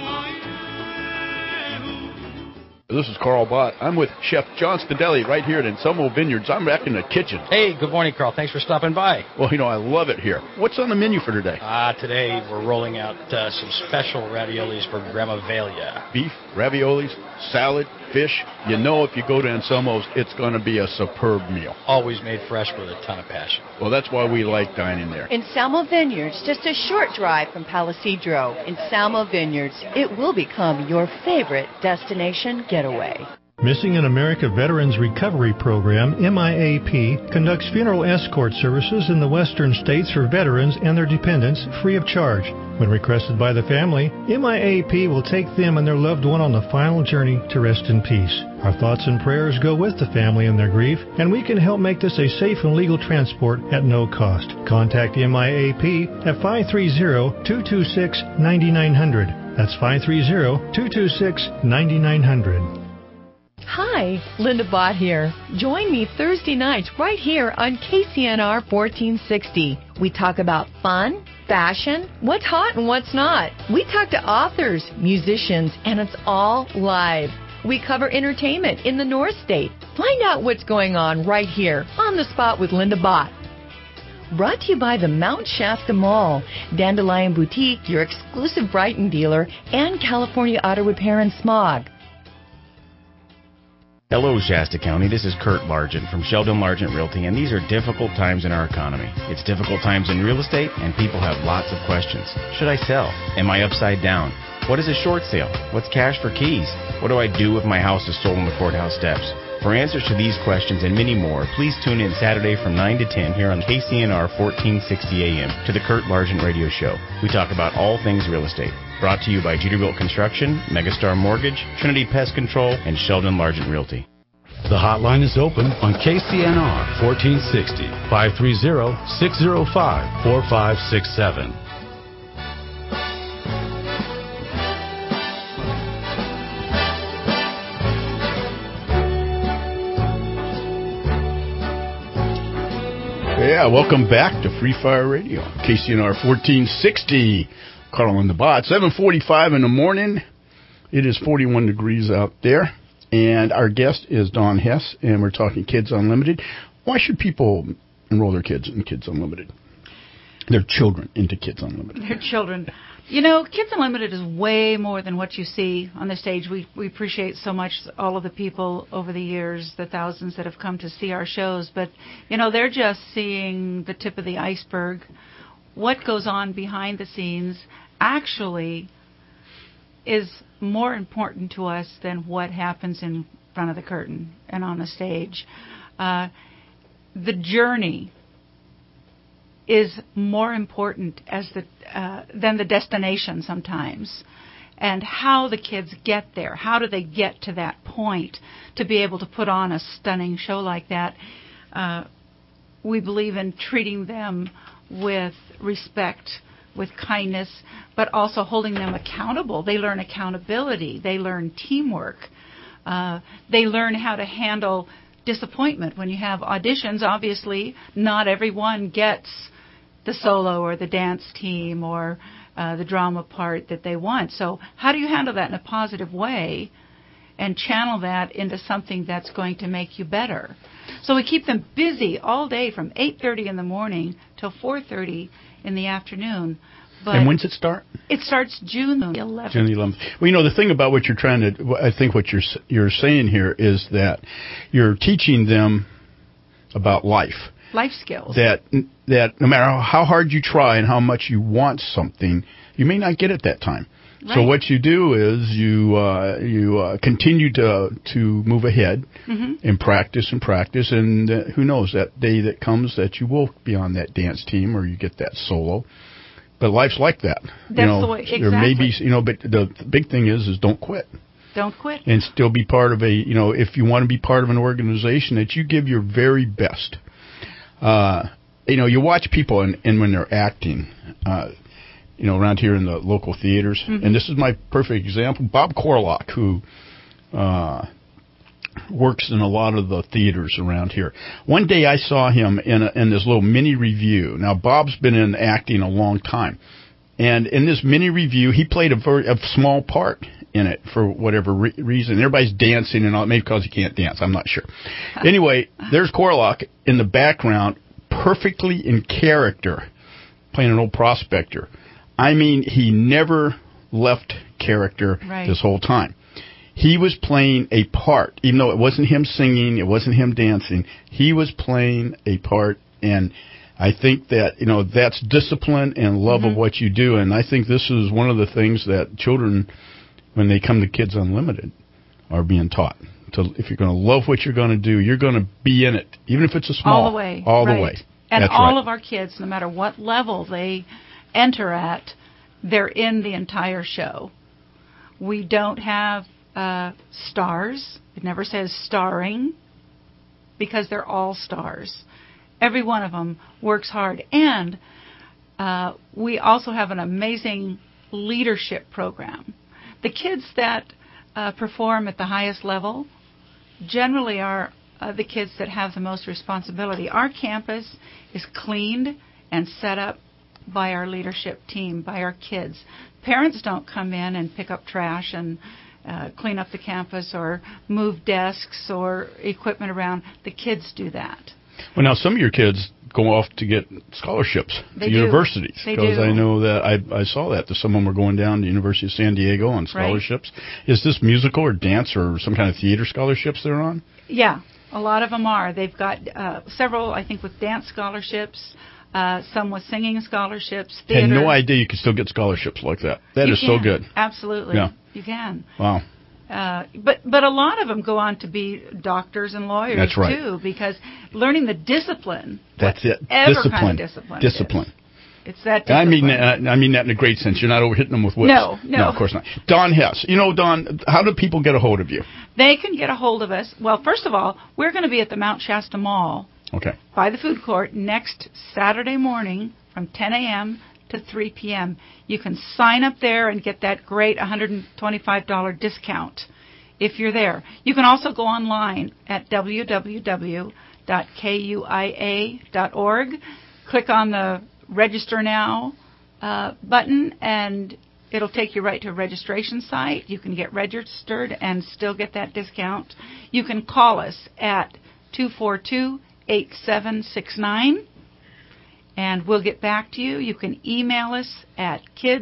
This is Carl Bott. I'm with Chef John Stadelli right here at Anselmo Vineyards. I'm back in the kitchen. Hey, good morning, Carl. Thanks for stopping by. Well, I love it here. What's on the menu for today? Today we're rolling out some special raviolis for Grandma Velia. Beef, raviolis, salad, fish. If you go to Anselmo's, it's going to be a superb meal. Always made fresh with a ton of passion. Well, that's why we like dining there. Anselmo Vineyards, just a short drive from Palisadro. Anselmo Vineyards, it will become your favorite destination getaway. Missing in America Veterans Recovery Program, MIAP, conducts funeral escort services in the western states for veterans and their dependents free of charge. When requested by the family, MIAP will take them and their loved one on the final journey to rest in peace. Our thoughts and prayers go with the family in their grief, and we can help make this a safe and legal transport at no cost. Contact MIAP at 530-226-9900. That's 530-226-9900. Hi, Linda Bott here. Join me Thursday nights right here on KCNR 1460. We talk about fun, fashion, what's hot and what's not. We talk to authors, musicians, and it's all live. We cover entertainment in the North State. Find out what's going on right here on the spot with Linda Bott. Brought to you by the Mount Shasta Mall, Dandelion Boutique, your exclusive Brighton dealer, and California Auto Repair and Smog. Hello, Shasta County. This is Kurt Largent from Sheldon Largent Realty, and these are difficult times in our economy. It's difficult times in real estate, and people have lots of questions. Should I sell? Am I upside down? What is a short sale? What's cash for keys? What do I do if my house is sold on the courthouse steps? For answers to these questions and many more, please tune in Saturday from 9 to 10 here on KCNR 1460 AM to the Kurt Largent Radio Show. We talk about all things real estate. Brought to you by Jeterbilt Construction, Megastar Mortgage, Trinity Pest Control, and Sheldon Largent Realty. The hotline is open on KCNR 1460, 530-605-4567. Yeah, welcome back to Free Fire Radio, KCNR 1460. Carl on the bot, 7:45 in the morning. It is 41 degrees out there, and our guest is Dawn Hess, and we're talking Kids Unlimited. Why should people enroll their kids in Kids Unlimited? Their children into Kids Unlimited. Their children. You know, Kids Unlimited is way more than what you see on the stage. We appreciate so much all of the people over the years, the thousands that have come to see our shows. But, you know, they're just seeing the tip of the iceberg. What goes on behind the scenes actually is more important to us than what happens in front of the curtain and on the stage. The journey is more important than the destination sometimes, and how the kids get there. How do they get to that point to be able to put on a stunning show like that? We believe in treating them with respect, with kindness, but also holding them accountable. They learn accountability. They learn teamwork. They learn how to handle disappointment. When you have auditions, obviously, not everyone gets the solo or the dance team or the drama part that they want. So how do you handle that in a positive way and channel that into something that's going to make you better? So we keep them busy all day from 8:30 in the morning till 4:30 in the afternoon. But and when's it start? It starts June the 11th. June the 11th. Well, you know, the thing about what you're trying to, I think what you're saying here is that you're teaching them about life. Life skills. That no matter how hard you try and how much you want something, you may not get it that time. Right. So what you do is you continue to move ahead and practice, and who knows, that day that comes that you will be on that dance team or you get that solo. But life's like that. That's the way, exactly. There may be, but the big thing is don't quit. Don't quit. And still be part of if you want to be part of an organization, that you give your very best. You watch people and when they're acting, around here in the local theaters, and this is my perfect example. Bob Corlock, who works in a lot of the theaters around here. One day I saw him in this little mini review. Now, Bob's been in acting a long time, and in this mini review, he played a small part in it for whatever reason. Everybody's dancing and all, maybe because he can't dance, I'm not sure. Anyway, there's Corlock in the background, perfectly in character, playing an old prospector. I mean, he never left character this whole time. He was playing a part, even though it wasn't him singing, it wasn't him dancing. He was playing a part, and I think that, that's discipline and love of what you do. And I think this is one of the things that children, when they come to Kids Unlimited, are being taught. If you're going to love what you're going to do, you're going to be in it, even if it's a small. All the way. All the way. And that's all right. of our kids, no matter what level they enter at, they're in the entire show. We don't have stars. It never says starring, because they're all stars. Every one of them works hard. And we also have an amazing leadership program. The kids that perform at the highest level generally are the kids that have the most responsibility. Our campus is cleaned and set up by our leadership team, by our kids. Parents don't come in and pick up trash and clean up the campus or move desks or equipment around. The kids do that. Well, now some of your kids go off to get scholarships They to do. universities. They Because do. I know that I saw that some of them were going down to the University of San Diego on scholarships. Right. Is this musical or dance or some kind of theater scholarships they're on? Yeah, a lot of them are. They've got several, I think, with dance scholarships, some with singing scholarships, theater. I had no idea you could still get scholarships like that. That is so good. Absolutely. Yeah. You can. Wow. But a lot of them go on to be doctors and lawyers. That's right. Too, because learning the discipline. That's it. Discipline. Kind of discipline. It's that discipline. I mean that in a great sense. You're not over hitting them with whips. No, of course not. Don Hess. You know, Don, how do people get a hold of you? They can get a hold of us. Well, first of all, we're going to be at the Mount Shasta Mall. Okay. By the food court next Saturday morning from 10 a.m. to 3 p.m. You can sign up there and get that great $125 discount if you're there. You can also go online at www.kuia.org. Click on the Register Now button, and it'll take you right to a registration site. You can get registered and still get that discount. You can call us at 242-8769. And we'll get back to you. You can email us at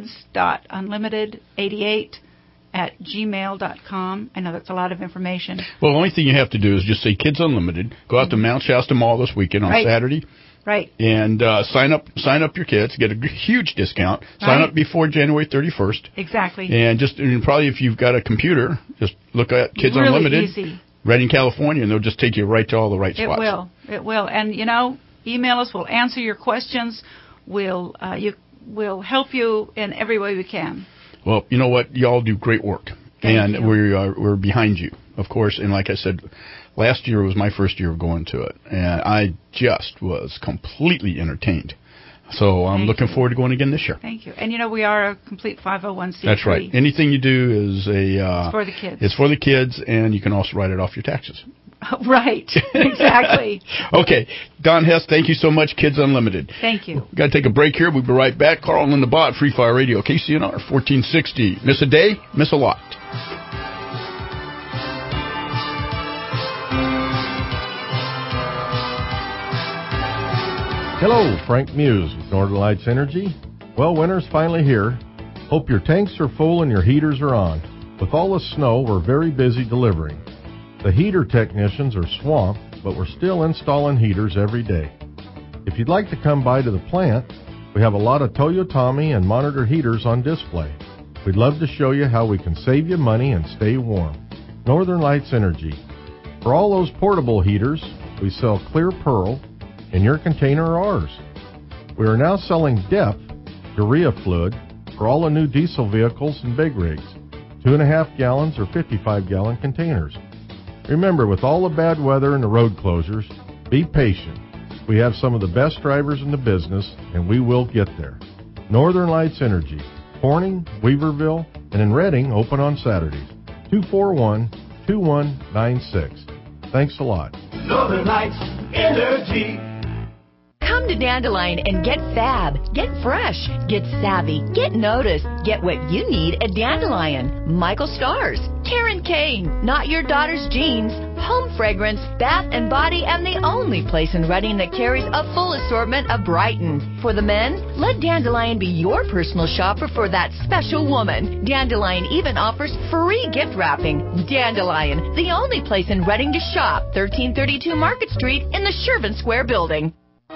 kids.unlimited88@gmail.com. I know that's a lot of information. Well, the only thing you have to do is just say Kids Unlimited. Go out to Mount Shasta Mall this weekend on Saturday. Right. And sign up your kids. Get a huge discount. Sign up before January 31st. Exactly. And probably if you've got a computer, just look at Kids really Unlimited. Easy. Redding, California, and they'll just take you right to all the right spots. It will. And, email us. We'll answer your questions. We'll help you in every way we can. Well, you know what? Y'all do great work. Thank you. We're behind you, of course. And like I said, last year was my first year of going to it. And I just was completely entertained. So I'm looking forward to going again this year. Thank you. And, we are a complete 501c3. That's right. Anything you do is it's for the kids. It's for the kids, and you can also write it off your taxes. Right. Exactly. Okay. Don Hess, thank you so much, Kids Unlimited. Thank you. We've got to take a break here. We'll be right back. Carl and Linda Bott, Free Fire Radio, KCNR 1460. Miss a day, miss a lot. Hello, Frank Muse with Northern Lights Energy. Well, winter's finally here. Hope your tanks are full and your heaters are on. With all the snow, we're very busy delivering. The heater technicians are swamped, but we're still installing heaters every day. If you'd like to come by to the plant, we have a lot of Toyotomi and Monitor heaters on display. We'd love to show you how we can save you money and stay warm. Northern Lights Energy. For all those portable heaters, we sell Clear Pearl, and your container are ours. We are now selling DEP, urea fluid, for all the new diesel vehicles and big rigs, 2.5 gallons or 55-gallon containers. Remember, with all the bad weather and the road closures, be patient. We have some of the best drivers in the business, and we will get there. Northern Lights Energy, Corning, Weaverville, and in Redding, open on Saturdays. 241-2196. Thanks a lot. Northern Lights Energy. Come to Dandelion and get fab, get fresh, get savvy, get noticed, get what you need at Dandelion. Michael Stars, Karen Kane, Not Your Daughter's Jeans, Home Fragrance, Bath and Body, and the only place in Redding that carries a full assortment of Brighton. For the men, let Dandelion be your personal shopper for that special woman. Dandelion even offers free gift wrapping. Dandelion, the only place in Redding to shop, 1332 Market Street in the Shervin Square building.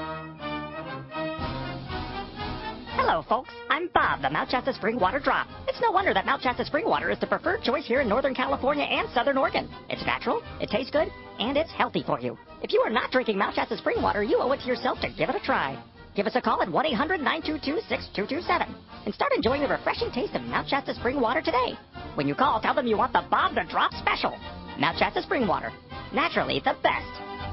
Hello, folks. I'm Bob, the Mount Shasta Spring Water Drop. It's no wonder that Mount Shasta Spring Water is the preferred choice here in Northern California and Southern Oregon. It's natural, it tastes good, and it's healthy for you. If you are not drinking Mount Shasta Spring Water, you owe it to yourself to give it a try. Give us a call at 1-800-922-6227 and start enjoying the refreshing taste of Mount Shasta Spring Water today. When you call, tell them you want the Bob the Drop special. Mount Shasta Spring Water. Naturally the best.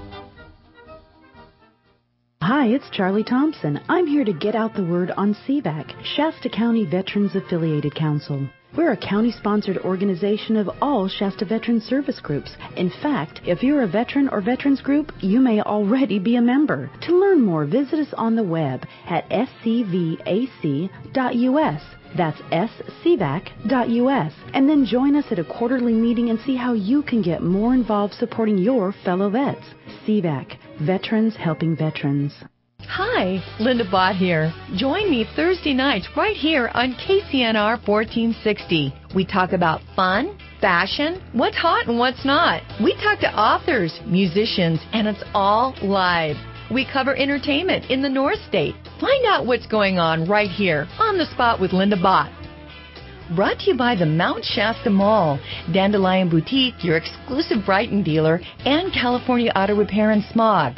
Hi, it's Charlie Thompson. I'm here to get out the word on CVAC, Shasta County Veterans Affiliated Council. We're a county-sponsored organization of all Shasta Veteran Service Groups. In fact, if you're a veteran or veterans group, you may already be a member. To learn more, visit us on the web at scvac.us. That's scvac.us. And then join us at a quarterly meeting and see how you can get more involved supporting your fellow vets. CVAC, Veterans Helping Veterans. Hi, Linda Bott here. Join me Thursday nights right here on KCNR 1460. We talk about fun, fashion, what's hot and what's not. We talk to authors, musicians, and it's all live. We cover entertainment in the North State. Find out what's going on right here on the spot with Linda Bott. Brought to you by the Mount Shasta Mall, Dandelion Boutique, your exclusive Brighton dealer, and California Auto Repair and Smog.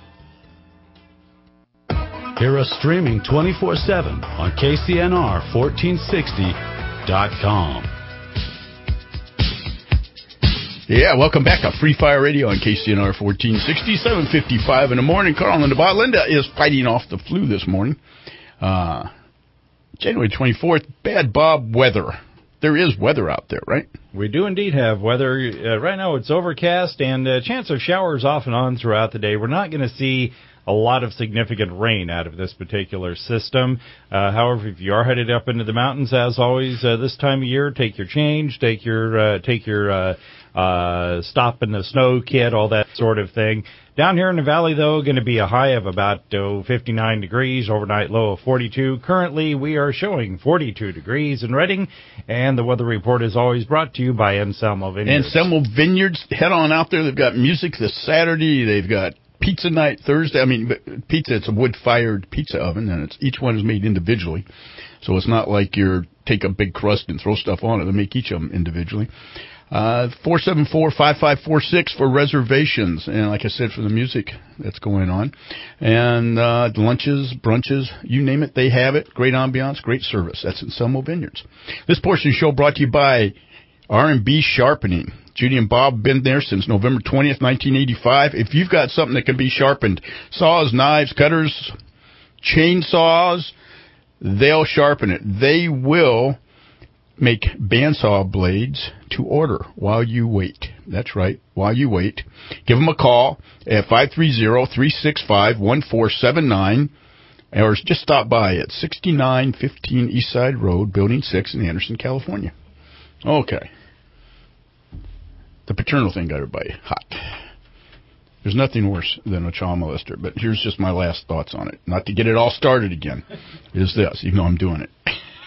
Hear us streaming 24/7 on KCNR1460.com. Yeah, welcome back to Free Fire Radio on KCNR 1460, 7:55 in the morning. Carl and Linda is fighting off the flu this morning. January 24th, bad Bob weather. There is weather out there, right? We do indeed have weather. Right now it's overcast and a chance of showers off and on throughout the day. We're not going to see a lot of significant rain out of this particular system. However, if you are headed up into the mountains, as always, this time of year, take your change, take your stop in the snow kit, all that sort of thing. Down here in the valley, though, going to be a high of about 59 degrees, overnight low of 42. Currently, we are showing 42 degrees in Redding, and the weather report is always brought to you by Anselmo Vineyards. Anselmo Vineyards, head on out there. They've got music this Saturday. They've got pizza night Thursday. I mean, pizza, it's a wood-fired pizza oven, and each one is made individually. So it's not like you take a big crust and throw stuff on it. They make each of them individually. 474-5546 for reservations. And like I said, for the music that's going on. And lunches, brunches, you name it, they have it. Great ambiance, great service. That's Anselmo Vineyards. This portion of the show brought to you by R&B Sharpening. Judy and Bob have been there since November 20th, 1985. If you've got something that can be sharpened, saws, knives, cutters, chainsaws, they'll sharpen it. They will make bandsaw blades to order while you wait. That's right, while you wait. Give them a call at 530-365-1479 or just stop by at 6915 Eastside Road, Building 6 in Anderson, California. Okay. The paternal thing got everybody hot. There's nothing worse than a child molester, but here's just my last thoughts on it. Not to get it all started again, is this, even though I'm doing it.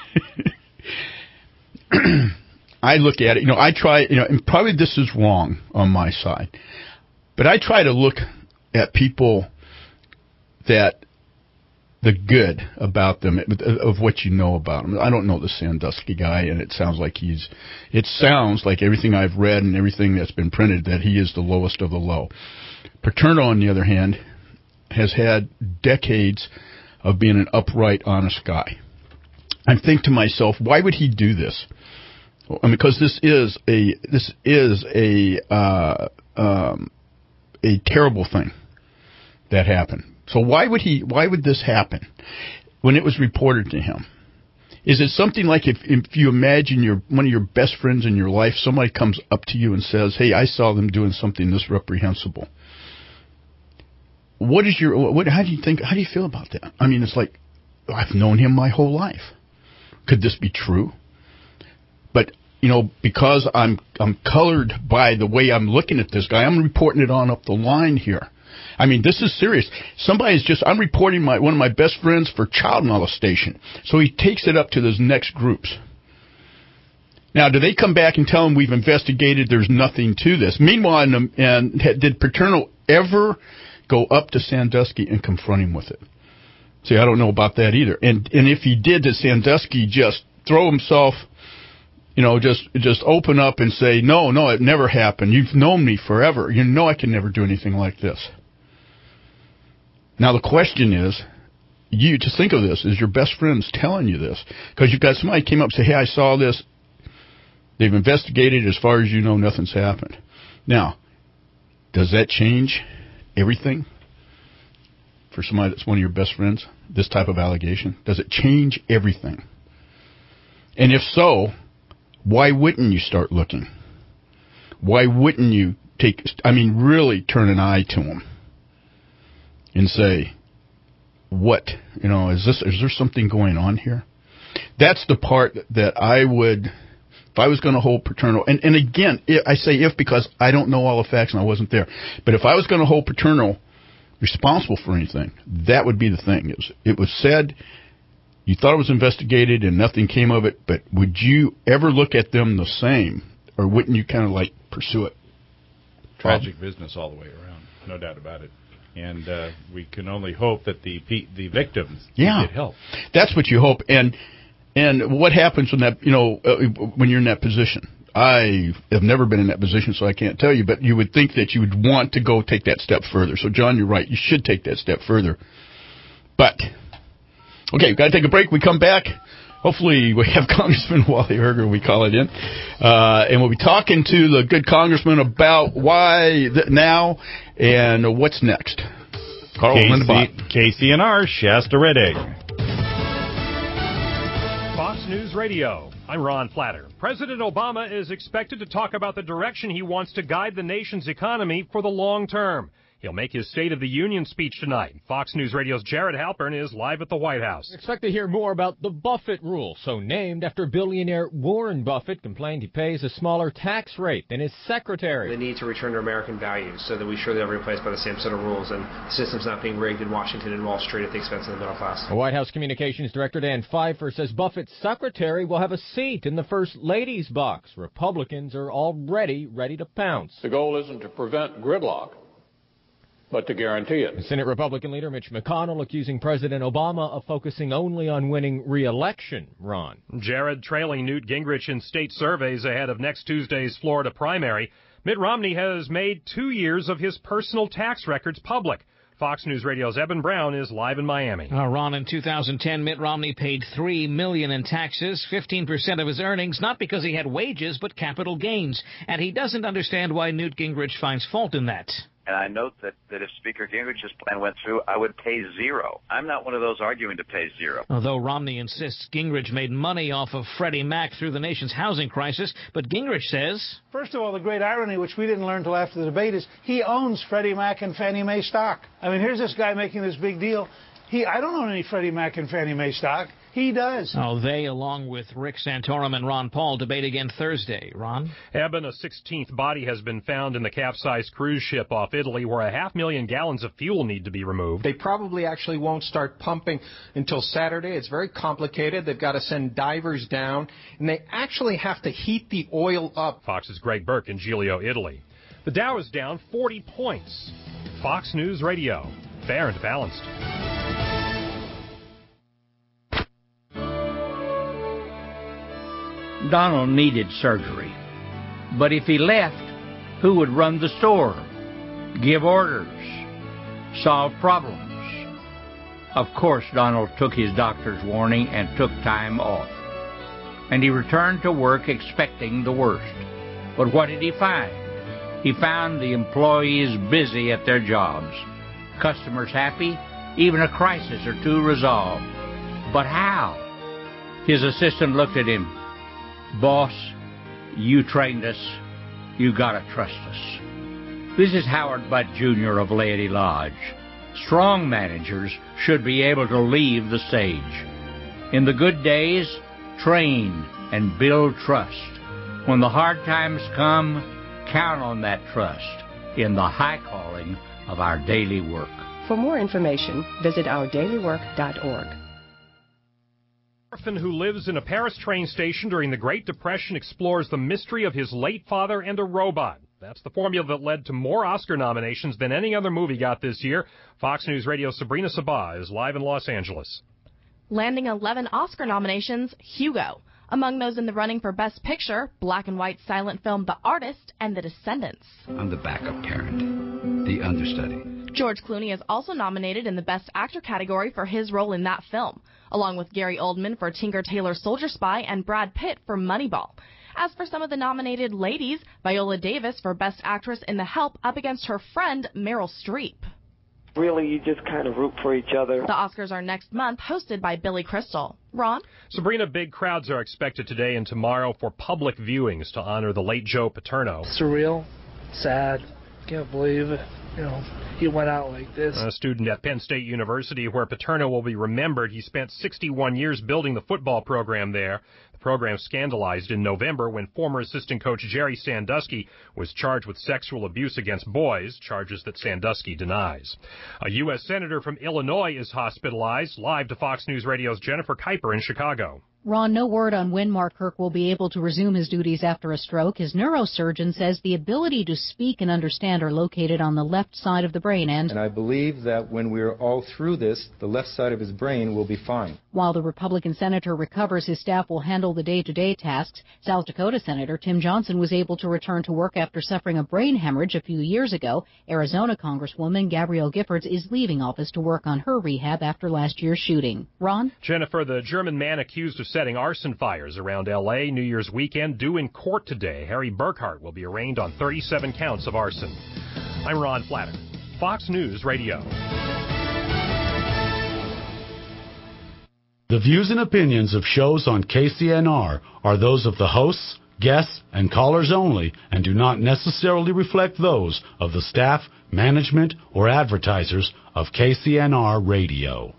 I look at it, I try, and probably this is wrong on my side, but I try to look at people that the good about them, of what you know about them. I don't know the Sandusky guy, and it sounds like everything I've read and everything that's been printed that he is the lowest of the low. Paterno, on the other hand, has had decades of being an upright, honest guy. I think to myself, why would he do this? Because this is a terrible thing that happened. So why would this happen when it was reported to him? Is it something like if you imagine one of your best friends in your life, somebody comes up to you and says, "Hey, I saw them doing something this reprehensible." How do you feel about that? I mean, it's like, I've known him my whole life. Could this be true? But, because I'm colored by the way I'm looking at this guy, I'm reporting it on up the line here. I mean, this is serious. I'm reporting one of my best friends for child molestation. So he takes it up to those next groups. Now, do they come back and tell him we've investigated, there's nothing to this? Meanwhile, did Paterno ever go up to Sandusky and confront him with it? See, I don't know about that either. And if he did Sandusky just throw himself, just open up and say, no, it never happened. You've known me forever. You know I can never do anything like this. Now, the question is, you just think of this as your best friend's telling you this. Because you've got somebody came up and say, "Hey, I saw this. They've investigated. As far as you know, nothing's happened." Now, does that change everything for somebody that's one of your best friends, this type of allegation? Does it change everything? And if so, why wouldn't you start looking? Why wouldn't you really turn an eye to him and say, what? Is there something going on here? That's the part that I would, if I was going to hold Paterno, and again, I say if because I don't know all the facts and I wasn't there, but if I was going to hold Paterno responsible for anything, that would be the thing. It was said you thought it was investigated and nothing came of it, but would you ever look at them the same, or wouldn't you kind of like pursue it? Tragic business all the way around, no doubt about it. And we can only hope that the victims get help. That's what you hope. And what happens when that, when you're in that position? I have never been in that position, so I can't tell you, but you would think that you would want to go take that step further. So, John, you're right. You should take that step further. But, okay, we've got to take a break. We come back. Hopefully we have Congressman Wally Herger, we call it in. And we'll be talking to the good congressman about why now and what's next. Carl KCNR, Shasta Red Egg. Fox News Radio. I'm Ron Platter. President Obama is expected to talk about the direction he wants to guide the nation's economy for the long term. He'll make his State of the Union speech tonight. Fox News Radio's Jared Halpern is live at the White House. Expect to hear more about the Buffett rule, so named after billionaire Warren Buffett complained he pays a smaller tax rate than his secretary. The need to return to American values so that we surely are replaced by the same set of rules and the system's not being rigged in Washington and Wall Street at the expense of the middle class. The White House Communications Director Dan Pfeiffer says Buffett's secretary will have a seat in the First Lady's box. Republicans are already ready to pounce. The goal isn't to prevent gridlock, but to guarantee it. Senate Republican leader Mitch McConnell accusing President Obama of focusing only on winning re-election. Ron. Jared trailing Newt Gingrich in state surveys ahead of next Tuesday's Florida primary. Mitt Romney has made 2 years of his personal tax records public. Fox News Radio's Eben Brown is live in Miami. Ron, in 2010, Mitt Romney paid $3 million in taxes, 15% of his earnings, not because he had wages, but capital gains. And he doesn't understand why Newt Gingrich finds fault in that. And I note that if Speaker Gingrich's plan went through, I would pay zero. I'm not one of those arguing to pay zero. Although Romney insists Gingrich made money off of Freddie Mac through the nation's housing crisis, but Gingrich says... First of all, the great irony, which we didn't learn until after the debate, is he owns Freddie Mac and Fannie Mae stock. I mean, here's this guy making this big deal. I don't own any Freddie Mac and Fannie Mae stock. He does. Oh, they, along with Rick Santorum and Ron Paul, debate again Thursday. Ron? Eben, a 16th body has been found in the capsized cruise ship off Italy where 500,000 gallons of fuel need to be removed. They probably actually won't start pumping until Saturday. It's very complicated. They've got to send divers down, and they actually have to heat the oil up. Fox's Greg Burke in Giglio, Italy. The Dow is down 40 points. Fox News Radio. Fair and balanced. Donald needed surgery. But if he left, who would run the store, give orders, solve problems? Of course, Donald took his doctor's warning and took time off. And he returned to work expecting the worst. But what did he find? He found the employees busy at their jobs, customers happy, even a crisis or two resolved. But how? His assistant looked at him. Boss, you trained us. You gotta trust us. This is Howard Butt Jr. of Laity Lodge. Strong managers should be able to leave the stage. In the good days, train and build trust. When the hard times come, count on that trust in the high calling of our daily work. For more information, visit ourdailywork.org. Orphan who lives in a Paris train station during the Great Depression explores the mystery of his late father and a robot. That's the formula that led to more Oscar nominations than any other movie got this year. Fox News Radio's Sabrina Sabah is live in Los Angeles. Landing 11 Oscar nominations, Hugo. Among those in the running for Best Picture, black and white silent film The Artist and The Descendants. I'm the backup parent, the understudy. George Clooney is also nominated in the Best Actor category for his role in that film, along with Gary Oldman for Tinker Tailor Soldier Spy and Brad Pitt for Moneyball. As for some of the nominated ladies, Viola Davis for Best Actress in The Help up against her friend Meryl Streep. Really, you just kind of root for each other. The Oscars are next month, hosted by Billy Crystal. Ron? Sabrina, big crowds are expected today and tomorrow for public viewings to honor the late Joe Paterno. Surreal, sad, can't believe it. He went out like this. A student at Penn State University where Paterno will be remembered. He spent 61 years building the football program there. The program scandalized in November when former assistant coach Jerry Sandusky was charged with sexual abuse against boys, charges that Sandusky denies. A U.S. Senator from Illinois is hospitalized. Live to Fox News Radio's Jennifer Kuiper in Chicago. Ron, no word on when Mark Kirk will be able to resume his duties after a stroke. His neurosurgeon says the ability to speak and understand are located on the left side of the brain and I believe that when we're all through this, the left side of his brain will be fine. While the Republican senator recovers, his staff will handle the day-to-day tasks. South Dakota Senator Tim Johnson was able to return to work after suffering a brain hemorrhage a few years ago. Arizona Congresswoman Gabrielle Giffords is leaving office to work on her rehab after last year's shooting. Ron? Jennifer, the German man accused of setting arson fires around L.A. New Year's weekend due in court today. Harry Burkhart will be arraigned on 37 counts of arson. I'm Ron Flatter, Fox News Radio. The views and opinions of shows on KCNR are those of the hosts, guests, and callers only and do not necessarily reflect those of the staff, management, or advertisers of KCNR Radio.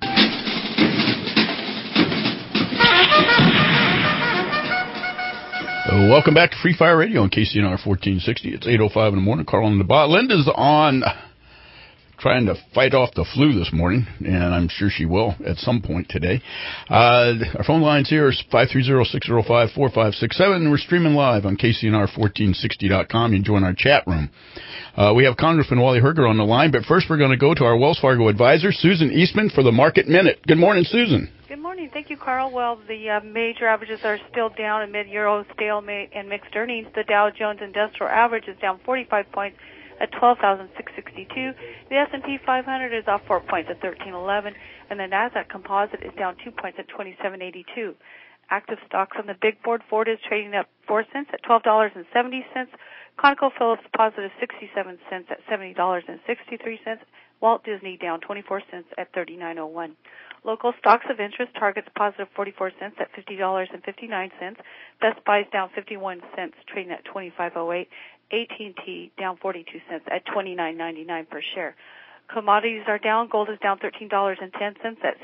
Welcome back to Free Fire Radio on KCNR 1460. It's 8:05 in the morning. Carl and the bot. Linda's on trying to fight off the flu this morning, and I'm sure she will at some point today. Our phone lines here is 530-605-4567, and we're streaming live on KCNR1460.com. You can join our chat room. We have Congressman Wally Herger on the line, but first we're going to go to our Wells Fargo advisor, Susan Eastman, for the Market Minute. Good morning, Susan. Good morning. Thank you, Carl. Well, the major averages are still down amid Euro stalemate and mixed earnings. The Dow Jones Industrial Average is down 45 points at 12,662. The S&P 500 is off 4 points at 1311, and the Nasdaq Composite is down 2 points at 2782. Active stocks on the big board. Ford is trading up 4 cents at $12.70. ConocoPhillips positive 67 cents at $70.63. Walt Disney down 24 cents at $39.01. Local stocks of interest. Target's positive 44 cents at $50.59. Best Buy's down 51 cents, trading at $25.08. AT&T down 42 cents at $29.99 per share. Commodities are down. Gold is down $13.10 at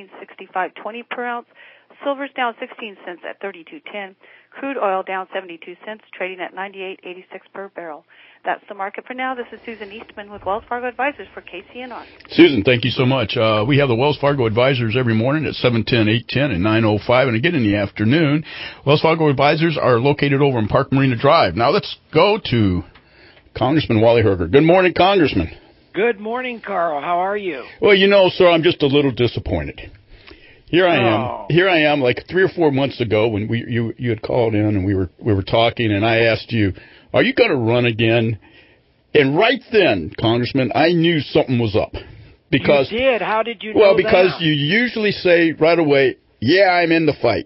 $16.6520 per ounce. Silver's down 16 cents at $32.10. Crude oil down 72 cents, trading at $98.86 per barrel. That's the market for now. This is Susan Eastman with Wells Fargo Advisors for KCNR. Susan, thank you so much. We have the Wells Fargo Advisors every morning at 7:10, 8:10, and 9:05, and again in the afternoon. Wells Fargo Advisors are located over in Park Marina Drive. Now let's go to Congressman Wally Herger. Good morning, Congressman. Good morning, Carl. How are you? Well, sir, I'm just a little disappointed. Here I am, like 3 or 4 months ago when you had called in and we were talking, and I asked you, are you going to run again? And right then, Congressman, I knew something was up. Because you did? How did you know Well, because that? You usually say right away, yeah, I'm in the fight.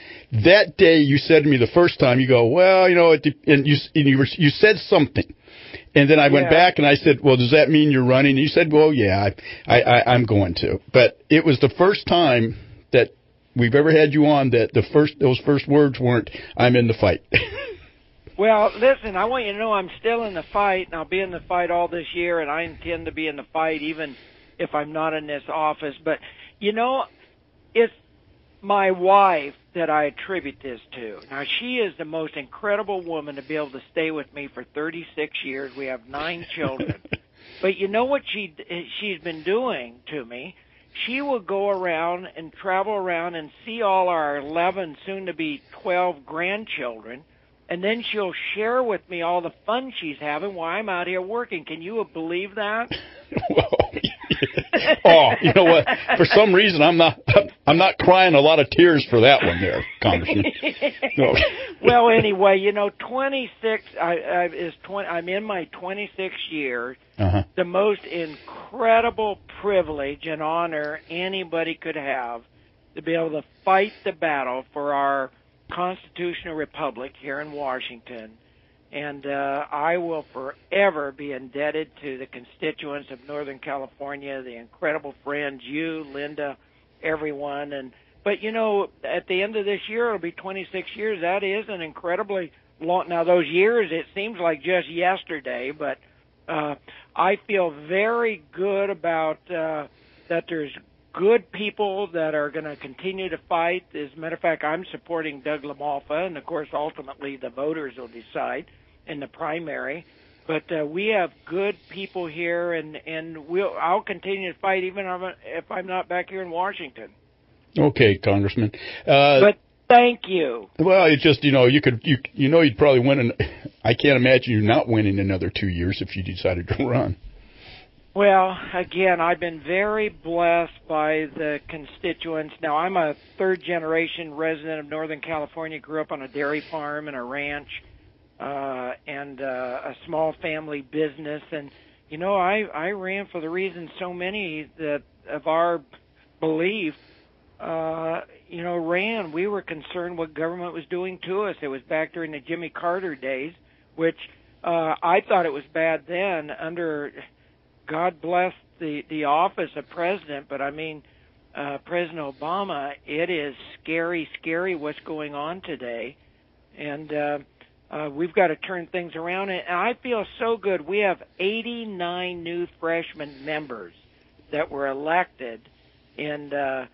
That day you said to me the first time, you go, well, and you said something. And then I went back and I said, well, does that mean you're running? And you said, well, yeah, I'm going to. But it was the first time that we've ever had you on that those first words weren't, I'm in the fight. Well, listen, I want you to know I'm still in the fight, and I'll be in the fight all this year, and I intend to be in the fight even if I'm not in this office. But, it's my wife that I attribute this to. Now, she is the most incredible woman to be able to stay with me for 36 years. We have 9 children. But you know what she's been doing to me? She will go around and travel around and see all our 11, soon-to-be 12 grandchildren, and then she'll share with me all the fun she's having while I'm out here working. Can you believe that? Oh, you know what? For some reason, I'm not crying a lot of tears for that one there, Congressman. No. Well, anyway, 26. I'm in my 26th year. Uh-huh. The most incredible privilege and honor anybody could have to be able to fight the battle for our constitutional republic here in Washington. And I will forever be indebted to the constituents of Northern California, the incredible friends, you, Linda, everyone. But at the end of this year, it'll be 26 years. That is an incredibly long. Now, those years, it seems like just yesterday, but I feel very good about that there's good people that are going to continue to fight. As a matter of fact, I'm supporting Doug LaMalfa, and of course, ultimately the voters will decide in the primary. But we have good people here, and I'll continue to fight even if I'm not back here in Washington. Okay, Congressman. But thank you. Well, it's just, you'd probably win. I can't imagine you not winning another 2 years if you decided to run. Well, again, I've been very blessed by the constituents. Now, I'm a third-generation resident of Northern California, grew up on a dairy farm and a ranch, and a small family business. And, I ran for the reason so many that of our belief, ran. We were concerned what government was doing to us. It was back during the Jimmy Carter days, which I thought it was bad then under, God bless the office of president, but I mean, President Obama, it is scary what's going on today. And we've got to turn things around. And I feel so good. We have 89 new freshman members that were elected in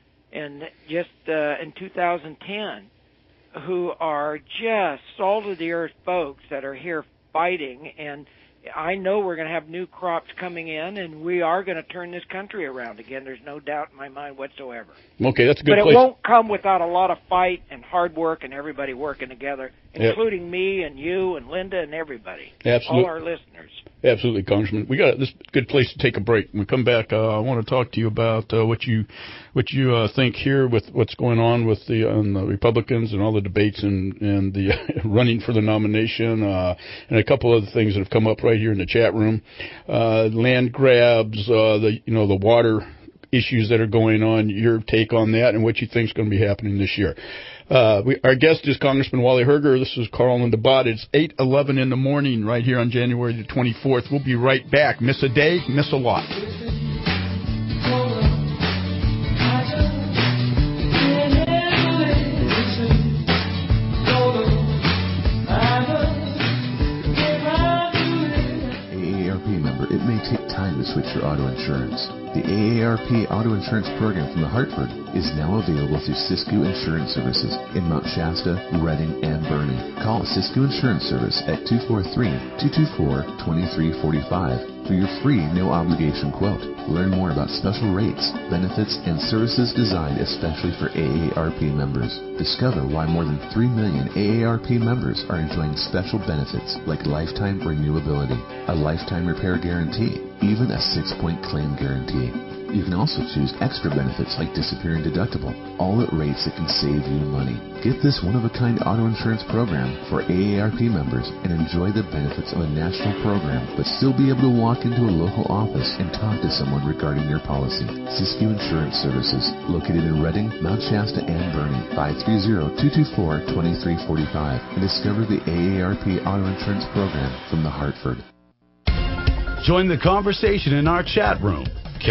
2010 who are just salt-of-the-earth folks that are here fighting. And I know we're going to have new crops coming in, and we are going to turn this country around again. There's no doubt in my mind whatsoever. Okay, that's a good place. But it won't come without a lot of fight and hard work and everybody working together, including me and you and Linda and everybody. Absolutely. All our listeners. Absolutely, Congressman. We got this good place to take a break. When we come back, I want to talk to you about what you think here with what's going on with the Republicans and all the debates and the running for the nomination, and a couple other things that have come up right here in the chat room. Land grabs, the water issues that are going on, your take on that, and what you think is going to be happening this year. Our guest is Congressman Wally Herger. This is Carl and Debat. It's 8:11 in the morning right here on January the 24th. We'll be right back. Miss a day, miss a lot. AARP member, it may take time to switch your auto insurance. The AARP Auto Insurance Program from the Hartford is now available through Siskiyou Insurance Services in Mount Shasta, Redding, and Boerne. Call Siskiyou Insurance Service at 243-224-2345 for your free no-obligation quote. Learn more about special rates, benefits, and services designed especially for AARP members. Discover why more than 3 million AARP members are enjoying special benefits like lifetime renewability, a lifetime repair guarantee, even a 6-point claim guarantee. You can also choose extra benefits like disappearing deductible, all at rates that can save you money. Get this one-of-a-kind auto insurance program for AARP members and enjoy the benefits of a national program, but still be able to walk into a local office and talk to someone regarding your policy. Siskiyou Insurance Services, located in Redding, Mount Shasta, and Boerne, 530-224-2345, and discover the AARP Auto Insurance Program from the Hartford. Join the conversation in our chat room,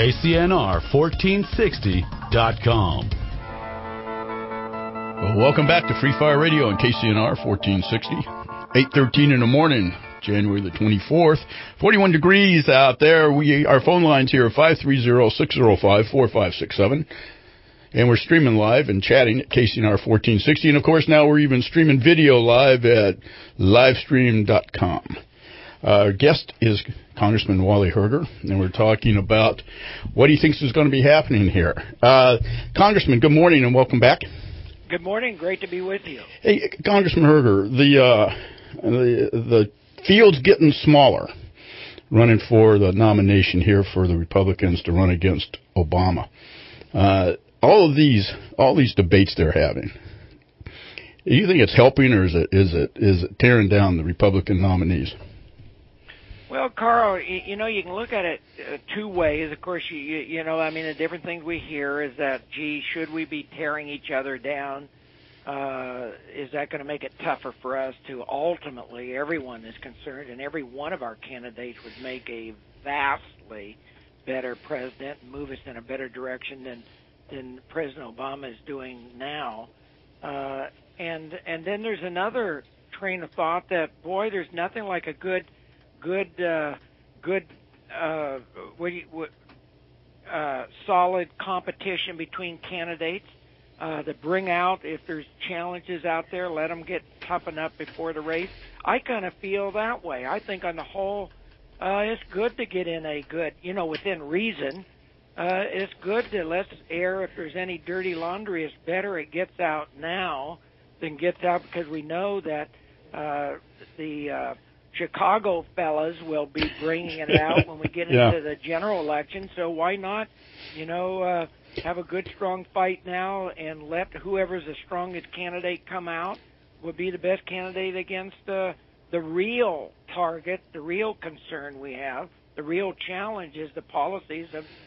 KCNR1460.com. Well, welcome back to Free Fire Radio on KCNR 1460. 8:13 in the morning, January the 24th. 41 degrees out there. Our phone lines here are 530-605-4567. And we're streaming live and chatting at KCNR 1460. And, of course, now we're even streaming video live at livestream.com. Our guest is Congressman Wally Herger, and we're talking about what he thinks is going to be happening here. Congressman, good morning and welcome back. Good morning. Great to be with you. Hey, Congressman Herger, the field's getting smaller running for the nomination here for the Republicans to run against Obama. All these debates they're having, do you think it's helping or is it tearing down the Republican nominees? Well, Carl, you can look at it two ways. Of course, the different things we hear is that, gee, should we be tearing each other down? Is that going to make it tougher for us to ultimately, everyone is concerned, and every one of our candidates would make a vastly better president and move us in a better direction than President Obama is doing now. And then there's another train of thought that, boy, there's nothing like a good solid competition between candidates, to bring out, if there's challenges out there, let them get toughened up before the race. I kind of feel that way. I think on the whole, it's good to get in a good, within reason. It's good to let's air if there's any dirty laundry. It's better it gets out now than gets out, because we know that the Chicago fellas will be bringing it out when we get into the general election. So why not, have a good, strong fight now and let whoever's the strongest candidate come out will be the best candidate against the real target, the real concern we have, the real challenge is the policies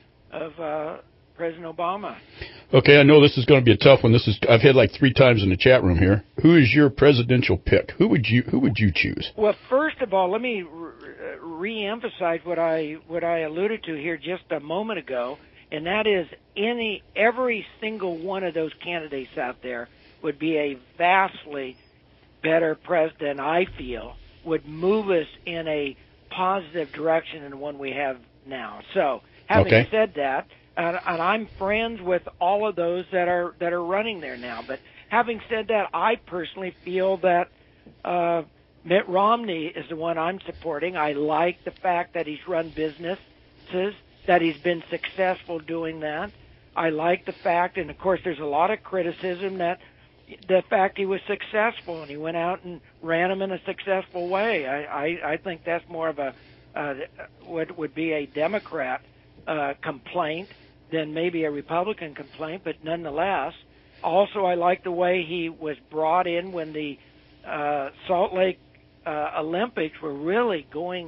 of President Obama. Okay, I know this is going to be a tough one. I've had like 3 times in the chat room here. Who is your presidential pick? Who would you choose? Well, first of all, let me re-emphasize what I alluded to here just a moment ago, and that is every single one of those candidates out there would be a vastly better president, I feel, would move us in a positive direction than the one we have now. So, having said that, and I'm friends with all of those that are running there now, but having said that, I personally feel that Mitt Romney is the one I'm supporting. I like the fact that he's run businesses, that he's been successful doing that. I like the fact, and of course there's a lot of criticism, that the fact he was successful and he went out and ran them in a successful way. I think that's more of a what would be a Democrat complaint than maybe a Republican complaint, but nonetheless. Also, I like the way he was brought in when the Salt Lake Olympics were really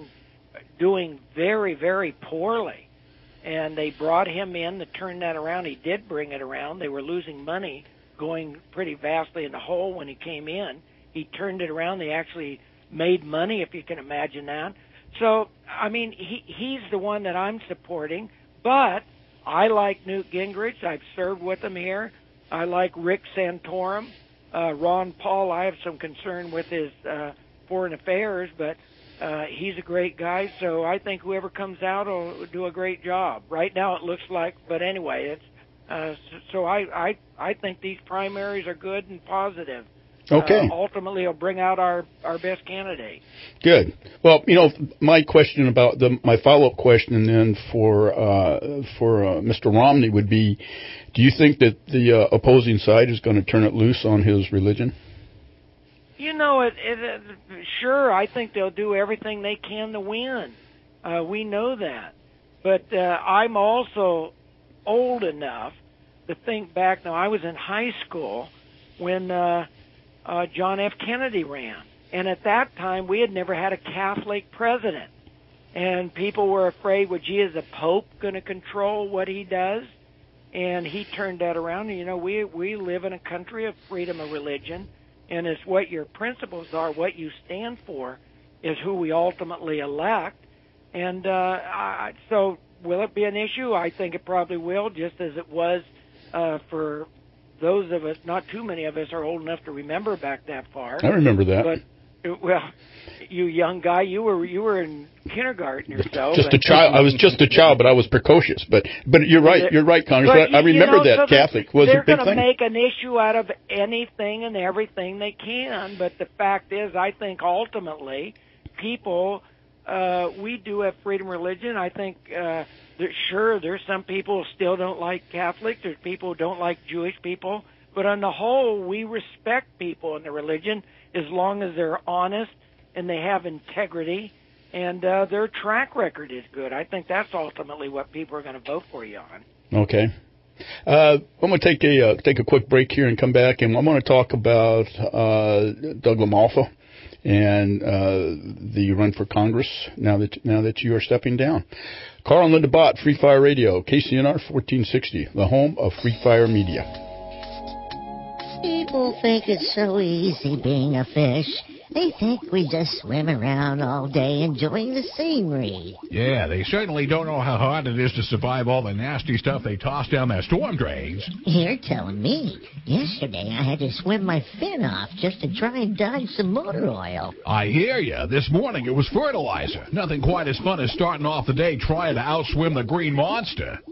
doing very, very poorly, and they brought him in to turn that around. He did bring it around. They were losing money, going pretty vastly in the hole when he came in. He turned it around. They actually made money, if you can imagine that. So, I mean, he's the one that I'm supporting, but I like Newt Gingrich. I've served with him here. I like Rick Santorum. Ron Paul, I have some concern with his foreign affairs, but he's a great guy, so I think whoever comes out will do a great job. Right now it looks like, but anyway, it's so I think these primaries are good and positive. Okay. Ultimately, it'll bring out our best candidate. Good. Well, my question about my follow-up question then for Mr. Romney would be, do you think that the opposing side is going to turn it loose on his religion? Sure, I think they'll do everything they can to win. We know that. But I'm also old enough to think back. Now, I was in high school when John F. Kennedy ran. And at that time, we had never had a Catholic president. And people were afraid, well, gee, is the Pope going to control what he does? And he turned that around. And, we live in a country of freedom of religion. And it's what your principles are, what you stand for, is who we ultimately elect. And so will it be an issue? I think it probably will, just as it was for those of us. Not too many of us are old enough to remember back that far. I remember that. But, you young guy, you were in kindergarten or so. Just a child. I was just a child, but I was precocious. But you're right. You're right, Congress. I remember that Catholic was a big thing. They're going to make an issue out of anything and everything they can. But the fact is, I think ultimately, people, we do have freedom of religion. I think, sure, there's some people who still don't like Catholics. There's people who don't like Jewish people. But on the whole, we respect people in the religion as long as they're honest and they have integrity, and their track record is good. I think that's ultimately what people are going to vote for you on. Okay. I'm going to take a quick break here and come back, and I'm going to talk about Doug LaMalfa and the run for Congress now that you are stepping down. Carl and Linda Bott, Free Fire Radio, KCNR 1460, the home of Free Fire Media. People think it's so easy being a fish. They think we just swim around all day enjoying the scenery. Yeah, they certainly don't know how hard it is to survive all the nasty stuff they toss down their storm drains. You're telling me. Yesterday I had to swim my fin off just to try and dodge some motor oil. I hear you. This morning it was fertilizer. Nothing quite as fun as starting off the day trying to outswim the green monster.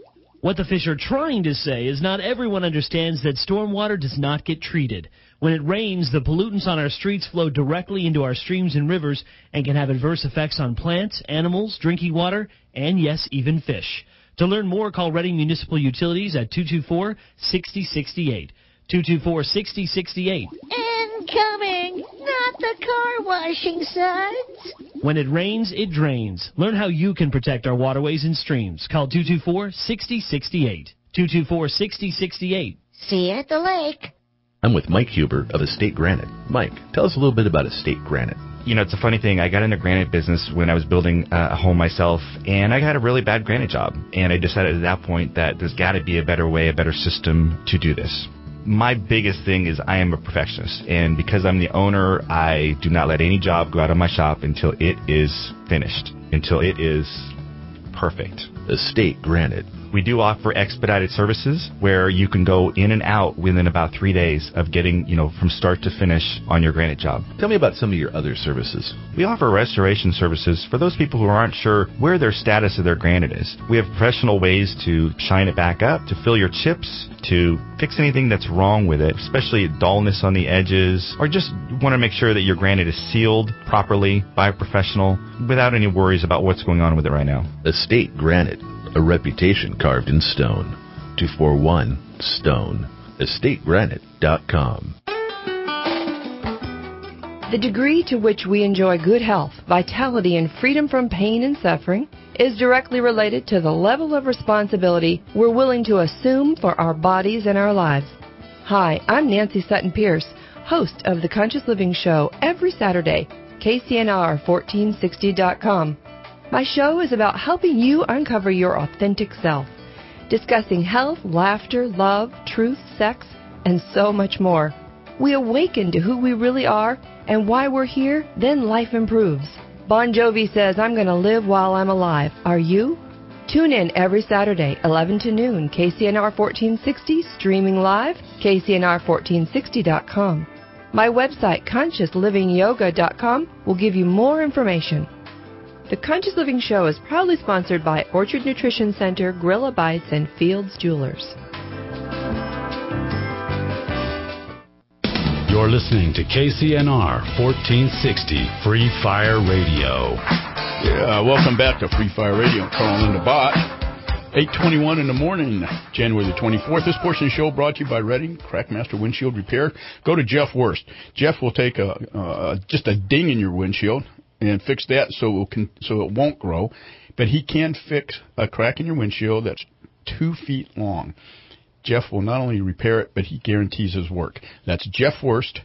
What the fish are trying to say is not everyone understands that stormwater does not get treated. When it rains, the pollutants on our streets flow directly into our streams and rivers and can have adverse effects on plants, animals, drinking water, and yes, even fish. To learn more, call Reading Municipal Utilities at 224-6068. 224-6068. Incoming! Not the car washing suds! When it rains, it drains. Learn how you can protect our waterways and streams. Call 224-6068. 224-6068. See you at the lake. I'm with Mike Huber of Estate Granite. Mike, tell us a little bit about Estate Granite. You know, it's a funny thing. I got into granite business when I was building a home myself, and I had a really bad granite job. And I decided at that point that there's got to be a better way, a better system to do this. My biggest thing is I am a perfectionist, and because I'm the owner, I do not let any job go out of my shop until it is finished, until it is perfect. Estate Granite. We do offer expedited services where you can go in and out within about 3 days of getting, from start to finish on your granite job. Tell me about some of your other services. We offer restoration services for those people who aren't sure where their status of their granite is. We have professional ways to shine it back up, to fill your chips, to fix anything that's wrong with it, especially dullness on the edges, or just want to make sure that your granite is sealed properly by a professional without any worries about what's going on with it right now. Estate Granite. A reputation carved in stone. 241-STONE. EstateGranite.com. The degree to which we enjoy good health, vitality, and freedom from pain and suffering is directly related to the level of responsibility we're willing to assume for our bodies and our lives. Hi, I'm Nancy Sutton Pierce, host of The Conscious Living Show every Saturday, KCNR1460.com. My show is about helping you uncover your authentic self, discussing health, laughter, love, truth, sex, and so much more. We awaken to who we really are and why we're here, then life improves. Bon Jovi says, I'm going to live while I'm alive. Are you? Tune in every Saturday, 11 to noon, KCNR 1460, streaming live, KCNR1460.com. My website, ConsciousLivingYoga.com, will give you more information. The Conscious Living Show is proudly sponsored by Orchard Nutrition Center, Gorilla Bites, and Fields Jewelers. You're listening to KCNR 1460 Free Fire Radio. Yeah, welcome back to Free Fire Radio. Carl and Linda Bott. 8:21 in the morning, January the 24th. This portion of the show brought to you by Reading Crackmaster Windshield Repair. Go to Jeff Wurst. Jeff will take just a ding in your windshield and fix that so it won't grow. But he can fix a crack in your windshield that's 2 feet long. Jeff will not only repair it, but he guarantees his work. That's Jeff Wurst,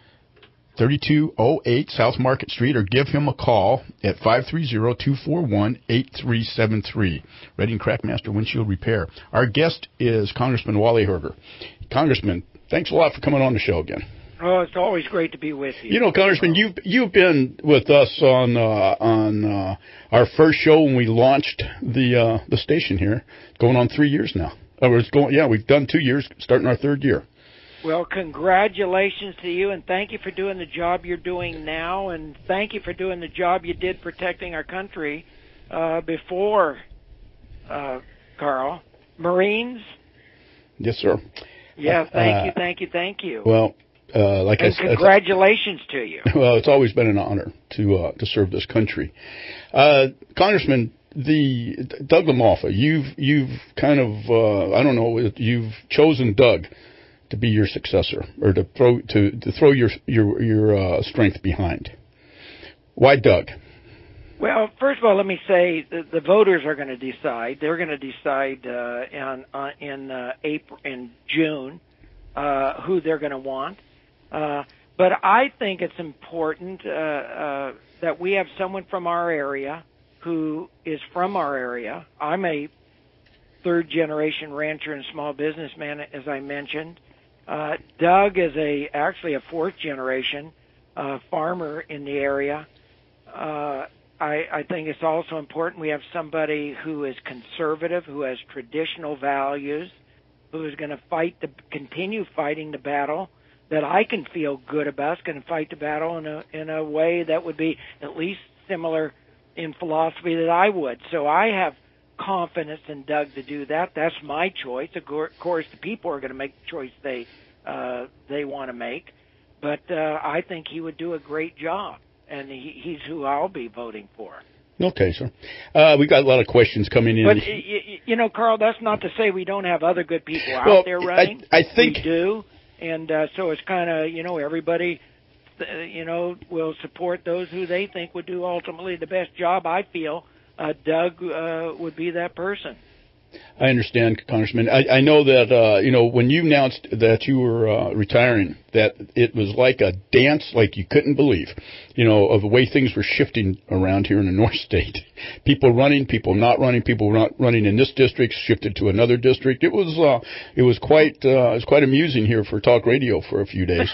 3208 South Market Street, or give him a call at 530-241-8373. Reading Crackmaster Windshield Repair. Our guest is Congressman Wally Herger. Congressman, thanks a lot for coming on the show again. Oh, it's always great to be with you. You know, Congressman, you've been with us on our first show when we launched the station here, going on 3 years now. We've done 2 years, starting our third year. Well, congratulations to you, and thank you for doing the job you're doing now, and thank you for doing the job you did protecting our country before, Carl. Marines? Yes, sir. Yeah, thank you. Well, like I said, congratulations to you. Well, it's always been an honor to serve this country. Congressman, Doug LaMalfa, you've kind of you've chosen Doug to be your successor, or to throw your strength behind. Why Doug? Well, first of all, let me say the voters are going to decide. They're going to decide in June who they're going to want. But I think it's important that we have someone from our area who is from our area. I'm a third-generation rancher and small businessman, as I mentioned. Doug is actually a fourth-generation farmer in the area. I think it's also important we have somebody who is conservative, who has traditional values, who is going to continue fighting the battle that I can feel good about. Is going to fight the battle in a way that would be at least similar in philosophy that I would. So I have confidence in Doug to do that. That's my choice. Of course, the people are going to make the choice they want to make. But I think he would do a great job, and he's who I'll be voting for. Okay, sir. We got a lot of questions coming in. But, Carl, that's not to say we don't have other good people out there running. I think we do. And so it's kind of, everybody, will support those who they think would do ultimately the best job. I feel Doug would be that person. I understand, Congressman. I know that, when you announced that you were retiring, that it was like a dance like you couldn't believe, of the way things were shifting around here in the North State. People running, people not running in this district, shifted to another district. It was quite amusing here for talk radio for a few days.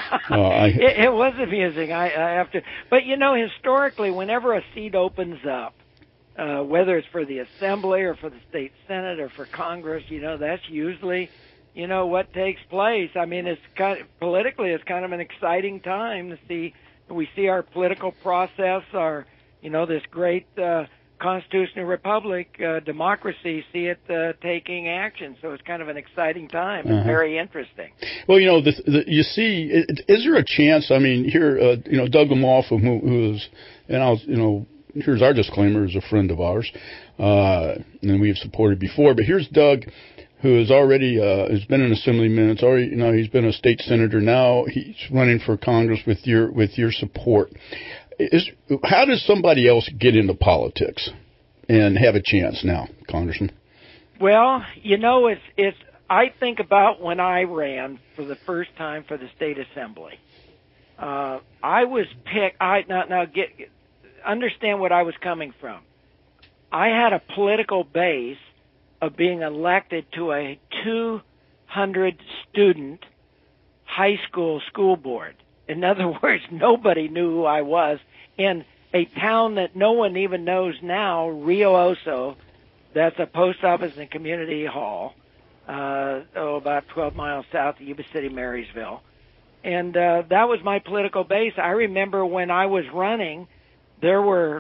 It was amusing. I have to, but historically, whenever a seat opens up, whether it's for the Assembly or for the State Senate or for Congress, that's usually, what takes place. I mean, politically, it's kind of an exciting time to see. We see our political process, our, this great constitutional republic, democracy, see it taking action. So it's kind of an exciting time and very interesting. Well, you see, is there a chance? I mean, here, Doug Lamothe, who is, and here's our disclaimer, is a friend of ours, and we have supported before. But here's Doug, who is already has been an assemblyman. It's already, he's been a state senator. Now he's running for Congress with your support. How does somebody else get into politics and have a chance now, Congressman? Well, it's. I think about when I ran for the first time for the state assembly. I was picked. Understand what I was coming from. I had a political base of being elected to a 200-student high school board. In other words, nobody knew who I was in a town that no one even knows now, Rio Oso. That's a post office and community hall, about 12 miles south of Yuba City, Marysville. And that was my political base. I remember when I was running, there were,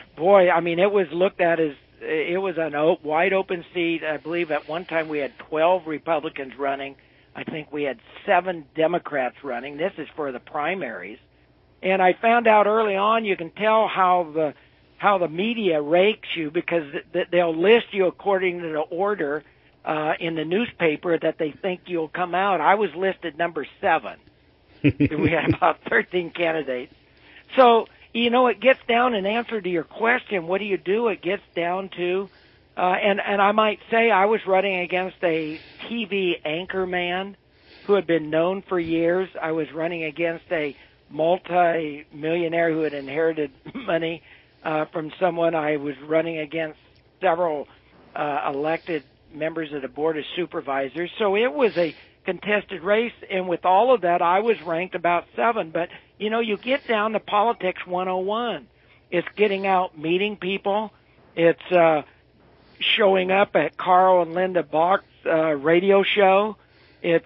it was looked at as, it was a wide open seat. I believe at one time we had 12 Republicans running. I think we had 7 Democrats running. This is for the primaries. And I found out early on, you can tell how the media rakes you, because they'll list you according to the order in the newspaper that they think you'll come out. I was listed number 7. We had about 13 candidates. So, it gets down, in answer to your question, what do you do? It gets down to, and I might say I was running against a TV anchor man who had been known for years. I was running against a multi-millionaire who had inherited money from someone. I was running against several elected members of the Board of Supervisors. So it was a contested race, and with all of that, I was ranked about 7. But, you get down to politics 101. It's getting out, meeting people. It's showing up at Carl and Linda Bach's radio show. It's,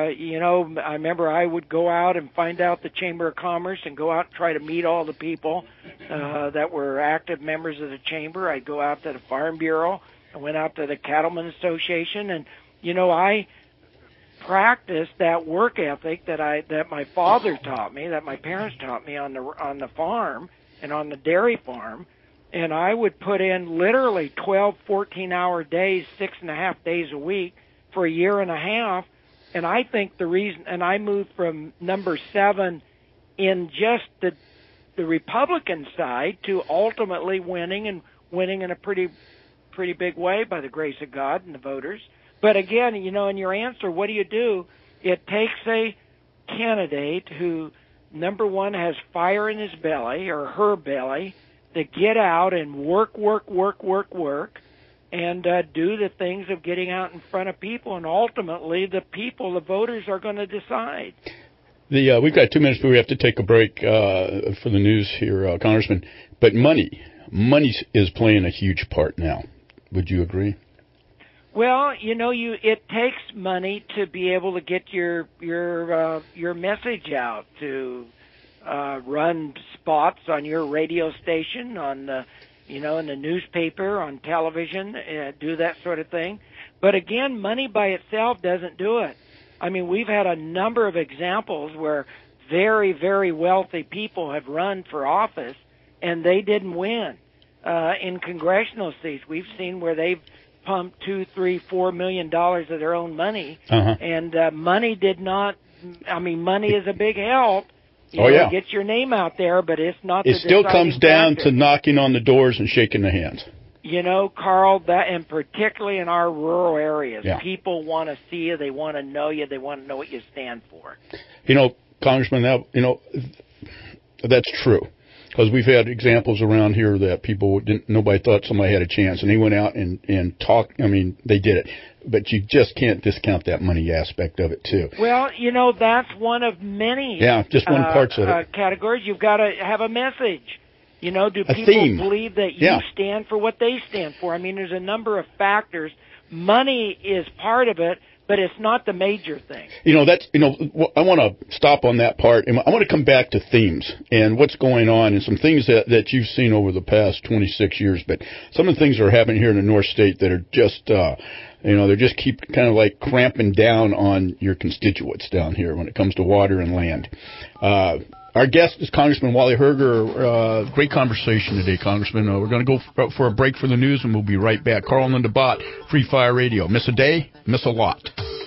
I remember I would go out and find out the Chamber of Commerce and go out and try to meet all the people that were active members of the Chamber. I'd go out to the Farm Bureau. I went out to the Cattlemen's Association, and, I practiced that work ethic that my father taught me, that my parents taught me on the farm and on the dairy farm. And I would put in literally 12, 14-hour days, 6.5 days a week for a year and a half. And I think the reason, and I moved from number 7 in just the Republican side to ultimately winning in a pretty big way by the grace of God and the voters. But again, in your answer, what do? It takes a candidate who, number one, has fire in his belly or her belly to get out and work, and do the things of getting out in front of people. And ultimately, the voters, are going to decide. We've got 2 minutes, but we have to take a break for the news here, Congressman. But money is playing a huge part now. Would you agree? Well, it takes money to be able to get your message out, to run spots on your radio station, on the in the newspaper, on television, do that sort of thing. But again, money by itself doesn't do it. I mean, we've had a number of examples where very, very wealthy people have run for office and they didn't win. In congressional seats, we've seen where they've pumped $2, $3, $4 million of their own money, and money did not. I mean, money is a big help. It gets your name out there, but it's not. It still comes down to knocking on the doors and shaking the hands. Carl, that, and particularly in our rural areas, people want to see you, they want to know you, they want to know what you stand for. Congressman, that's true. Because we've had examples around here that nobody thought somebody had a chance, and they went out and talked. I mean, they did it. But you just can't discount that money aspect of it, too. Well, that's one of many just one parts of it. Categories. You've got to have a message. Do people believe that you stand for what they stand for? I mean, there's a number of factors. Money is part of it, but it's not the major thing. I want to stop on that part. I want to come back to themes and what's going on and some things that you've seen over the past 26 years. But some of the things that are happening here in the North State that are just, they just keep kind of like cramping down on your constituents down here when it comes to water and land. Our guest is Congressman Wally Herger. Great conversation today, Congressman. We're going to go for a break for the news, and we'll be right back. Carl and Linda Bott, Free Fire Radio. Miss a day, miss a lot.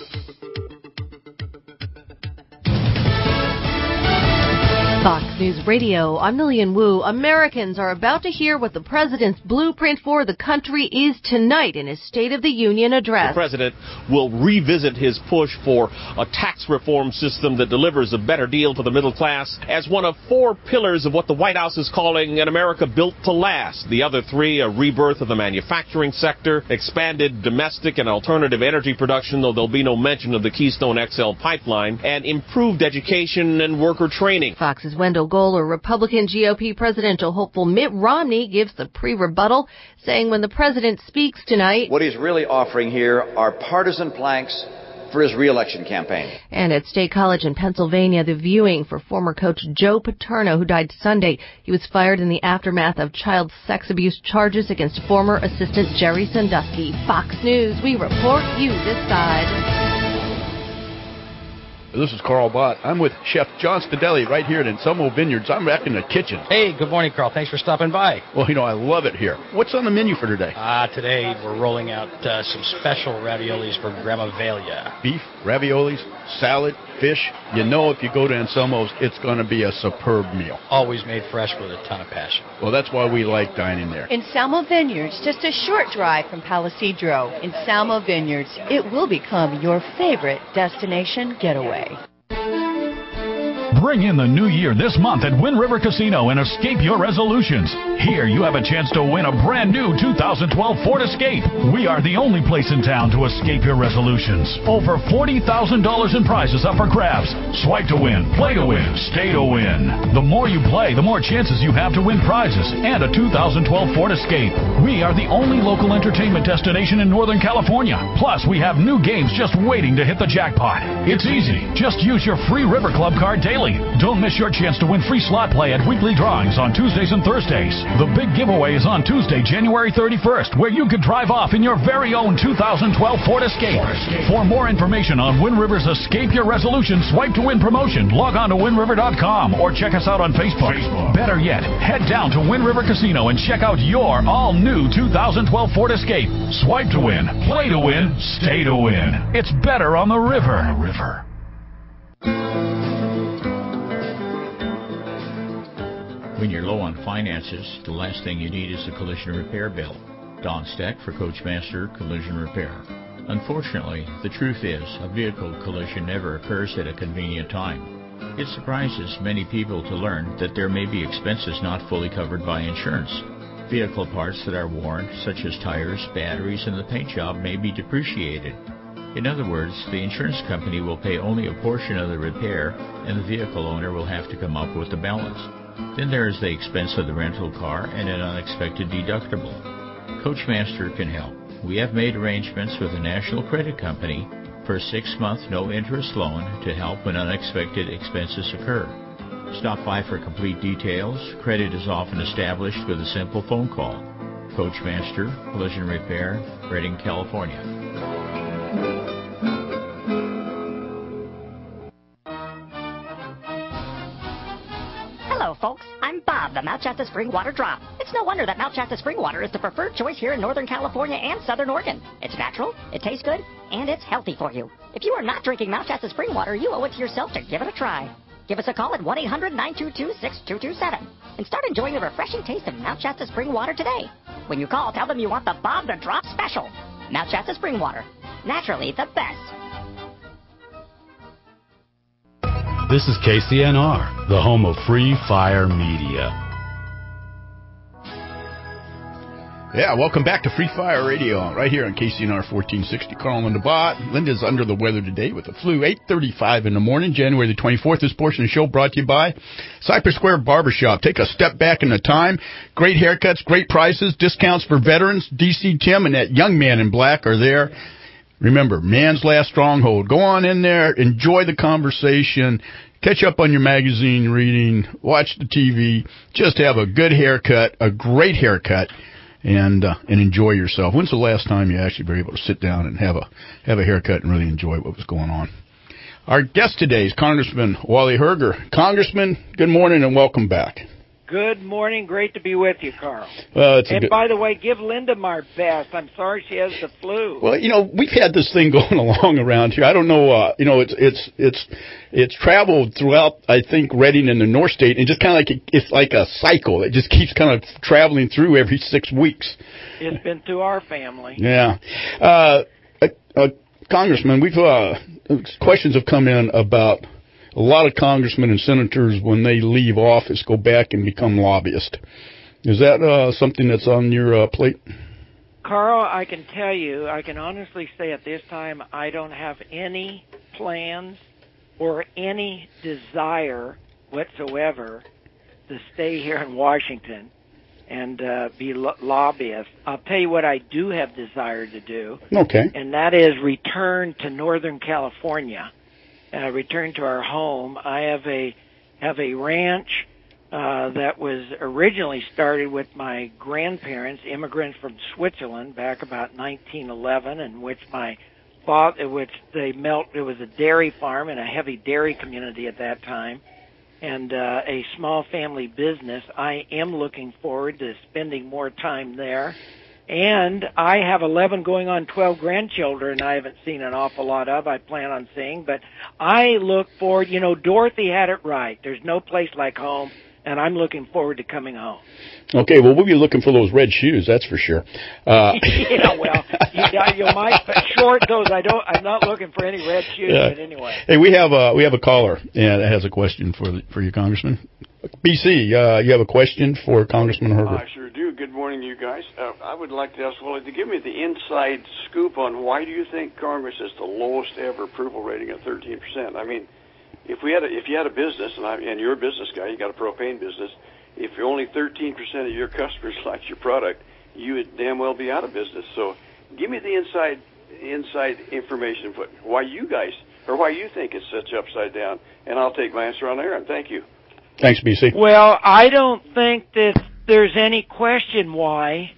Fox News Radio, I'm Lillian Wu. Americans are about to hear what the president's blueprint for the country is tonight in his State of the Union address. The president will revisit his push for a tax reform system that delivers a better deal to the middle class as one of 4 pillars of what the White House is calling an America built to last. The other 3, a rebirth of the manufacturing sector, expanded domestic and alternative energy production, though there'll be no mention of the Keystone XL pipeline, and improved education and worker training. Fox's Wendell Goler, Republican GOP presidential hopeful Mitt Romney gives the pre-rebuttal, saying when the president speaks tonight, what he's really offering here are partisan planks for his re-election campaign. And at State College in Pennsylvania, the viewing for former coach Joe Paterno, who died Sunday. He was fired in the aftermath of child sex abuse charges against former assistant Jerry Sandusky. Fox News, we report, you decide. This is Carl Bott. I'm with Chef John Stadelli right here at Anselmo Vineyards. I'm back in the kitchen. Hey, good morning, Carl. Thanks for stopping by. Well, I love it here. What's on the menu for today? Today we're rolling out some special raviolis for Grandma Velia. Beef, raviolis, salad, fish. If you go to Anselmo's, it's going to be a superb meal. Always made fresh with a ton of passion. Well, that's why we like dining there. Anselmo Vineyards, just a short drive from Palisadro. Anselmo Vineyards, it will become your favorite destination getaway. Bring in the new year this month at Wind River Casino and escape your resolutions. Here you have a chance to win a brand new 2012 Ford Escape. We are the only place in town to escape your resolutions. Over $40,000 in prizes up for grabs. Swipe to win, play to win, stay to win. The more you play, the more chances you have to win prizes and a 2012 Ford Escape. We are the only local entertainment destination in Northern California. Plus, we have new games just waiting to hit the jackpot. It's easy. Just use your free River Club card daily. Don't miss your chance to win free slot play at weekly drawings on Tuesdays and Thursdays. The big giveaway is on Tuesday, January 31st, where you could drive off in your very own 2012 Ford Escape. For more information on Wind River's Escape Your Resolution Swipe to Win promotion, log on to windriver.com or check us out on Facebook. Better yet, head down to Wind River Casino and check out your all-new 2012 Ford Escape. Swipe to win, play to win, stay to win. It's better on the river. When you're low on finances, the last thing you need is a collision repair bill. Don Steck for Coachmaster Collision Repair. Unfortunately, the truth is, a vehicle collision never occurs at a convenient time. It surprises many people to learn that there may be expenses not fully covered by insurance. Vehicle parts that are worn, such as tires, batteries, and the paint job, may be depreciated. In other words, the insurance company will pay only a portion of the repair, and the vehicle owner will have to come up with the balance. Then there is the expense of the rental car and an unexpected deductible. Coachmaster can help. We have made arrangements with a national credit company for a 6-month no-interest loan to help when unexpected expenses occur. Stop by for complete details. Credit is often established with a simple phone call. Coachmaster Collision Repair, Redding, California. Hello, folks. I'm Bob, the Mount Shasta Spring Water Drop. It's no wonder that Mount Shasta Spring Water is the preferred choice here in Northern California and Southern Oregon. It's natural, it tastes good, and it's healthy for you. If you are not drinking Mount Shasta Spring Water, you owe it to yourself to give it a try. Give us a call at 1-800-922-6227 and start enjoying the refreshing taste of Mount Shasta Spring Water today. When you call, tell them you want the Bob the Drop special. Mount Shasta Spring Water. Naturally the best. This is KCNR, the home of Free Fire Media. Yeah, welcome back to Free Fire Radio, right here on KCNR 1460. Carl and Bot. Linda's under the weather today with the flu. 8:35 in the morning, January the 24th. This portion of the show brought to you by Cypress Square Barbershop. Take a step back in the time. Great haircuts, great prices, discounts for veterans. DC Tim and that young man in black are there. Remember, man's last stronghold. Go on in there, enjoy the conversation, catch up on your magazine reading, watch the TV, just have a good haircut, a great haircut, and enjoy yourself. When's the last time you actually were able to sit down and have a haircut and really enjoy what was going on? Our guest today is Congressman Wally Herger. Congressman, good morning and welcome back. Good morning. Great to be with you, Carl. By the way, give Linda my best. I'm sorry she has the flu. Well, we've had this thing going along around here. I don't know. It's traveled throughout, I think, Redding and the North State, and just kind of it's like a cycle. It just keeps kind of traveling through every 6 weeks. It's been through our family. Yeah. Congressman, we've questions have come in about a lot of congressmen and senators, when they leave office, go back and become lobbyists. Is that something that's on your plate? Carl, I can tell you, I can honestly say at this time, I don't have any plans or any desire whatsoever to stay here in Washington and be lobbyist. I'll tell you what I do have desire to do. Okay. And that is return to Northern California. Return to our home. I have a ranch that was originally started with my grandparents, immigrants from Switzerland, back about 1911, in which it was a dairy farm and a heavy dairy community at that time, and a small family business. I am looking forward to spending more time there. And I have 11 going on 12 grandchildren I haven't seen an awful lot of. I plan on seeing. But I look forward. Dorothy had it right. There's no place like home, and I'm looking forward to coming home. Okay, well, we'll be looking for those red shoes, that's for sure. Yeah, well, you might short those. I'm not looking for any red shoes, but anyway. Hey, we have a caller and has a question for you, Congressman. BC, you have a question for Congressman Herger? I sure do. Good morning, you guys. I would like to ask Wally to give me the inside scoop on why do you think Congress has the lowest ever approval rating at 13%? I mean, if you had a business, and you're a business guy, you got a propane business, if only 13% of your customers liked your product, you would damn well be out of business. So give me the inside information for why you think it's such upside down, and I'll take my answer on air, and thank you. Thanks, BC. Well, I don't think that there's any question why.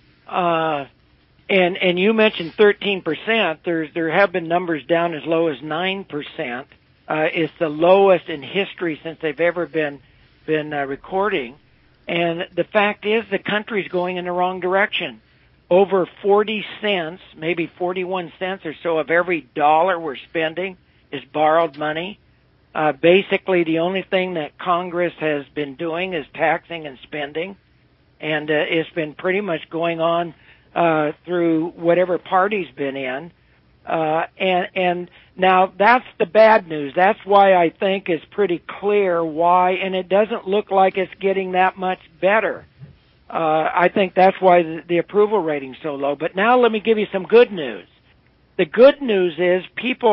And you mentioned 13%. There have been numbers down as low as 9%. It's the lowest in history since they've ever been recording. And the fact is, the country's going in the wrong direction. Over 40 cents, maybe 41 cents or so of every dollar we're spending is borrowed money. Basically, the only thing that Congress has been doing is taxing and spending, and it's been pretty much going on through whatever party's been in. And now that's the bad news. That's why I think it's pretty clear why, and it doesn't look like it's getting that much better. I think that's why the approval rating's so low. But now let me give you some good news. The good news is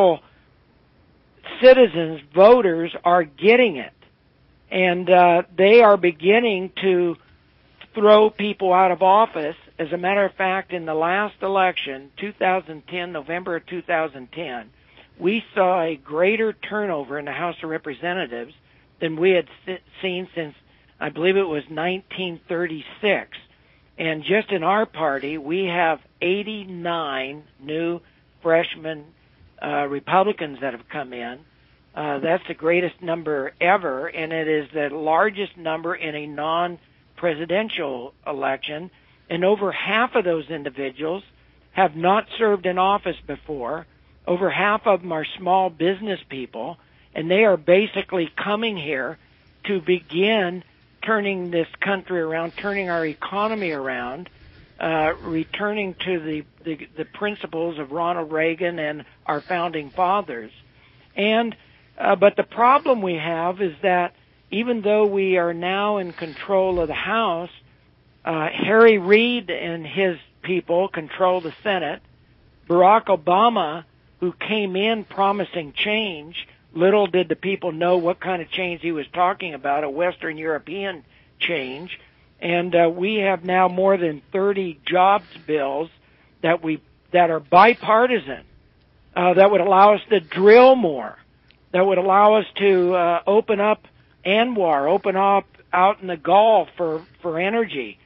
citizens, voters are getting it. And they are beginning to throw people out of office. As a matter of fact, in the last election, 2010, November of 2010, we saw a greater turnover in the House of Representatives than we had seen since, I believe it was 1936. And just in our party, we have 89 new freshman Republicans that have come in. That's the greatest number ever, and it is the largest number in a non-presidential election. And over half of those individuals have not served in office before. Over half of them are small business people, and they are basically coming here to begin turning this country around, turning our economy around, returning to the principles of Ronald Reagan and our founding fathers. And but the problem we have is that even though we are now in control of the House, Harry Reid and his people control the Senate. Barack Obama, who came in promising change, little did the people know what kind of change he was talking about, a Western European change. And we have now more than 30 jobs bills that are bipartisan, that would allow us to drill more, that would allow us to open up ANWR, open up out in the Gulf for energy,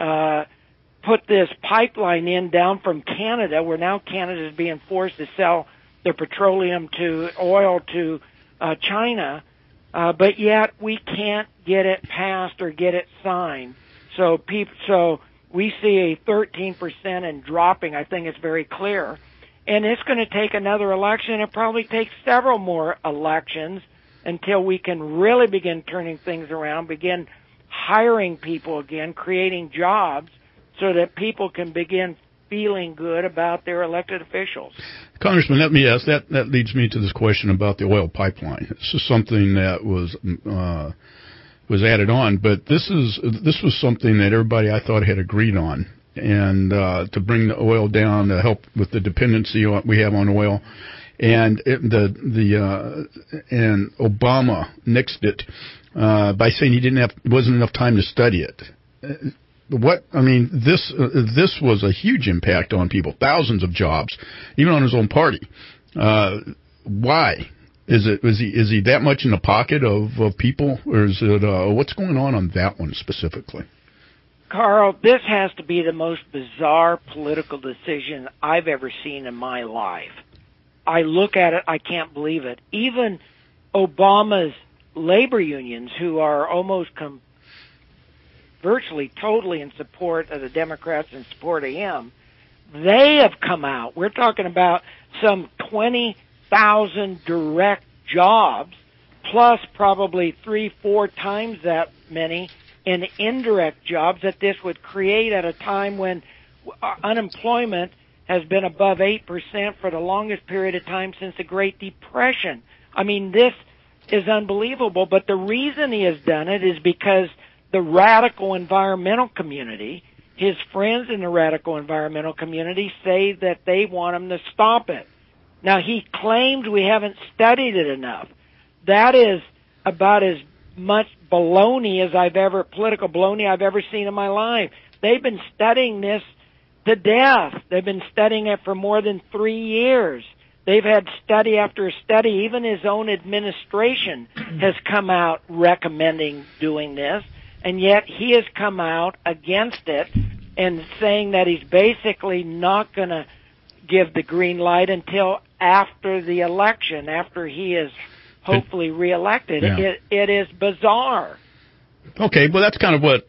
put this pipeline in down from Canada, where now Canada is being forced to sell their petroleum to oil to China, but yet we can't get it passed or get it signed. So we see a 13% and dropping. I think it's very clear. And it's going to take another election. It probably takes several more elections until we can really begin turning things around, begin hiring people again, creating jobs so that people can begin feeling good about their elected officials. Congressman, let me ask, that leads me to this question about the oil pipeline. This is something that was added on, but this was something that everybody, I thought, had agreed on, and to bring the oil down to help with the dependency we have on oil. And and Obama nixed it by saying it wasn't enough time to study it. This was a huge impact on people, thousands of jobs, even on his own party. Why? Is he that much in the pocket of people, or is it what's going on that one specifically? Carl, this has to be the most bizarre political decision I've ever seen in my life. I look at it, I can't believe it. Even Obama's labor unions, who are almost virtually totally in support of the Democrats and support of him, they have come out. We're talking about some 20,000 direct jobs, plus probably 3-4 times that many in indirect jobs that this would create at a time when unemployment has been above 8% for the longest period of time since the Great Depression. I mean, this is unbelievable, but the reason he has done it is because the radical environmental community, his friends in the radical environmental community, say that they want him to stop it. Now, he claims we haven't studied it enough. That is about as much baloney political baloney I've ever seen in my life. They've been studying this to death. They've been studying it for more than 3 years. They've had study after study. Even his own administration has come out recommending doing this, and yet he has come out against it and saying that he's basically not going to give the green light until after the election, after he is hopefully reelected. Yeah. It is bizarre. Okay, well, that's kind of what,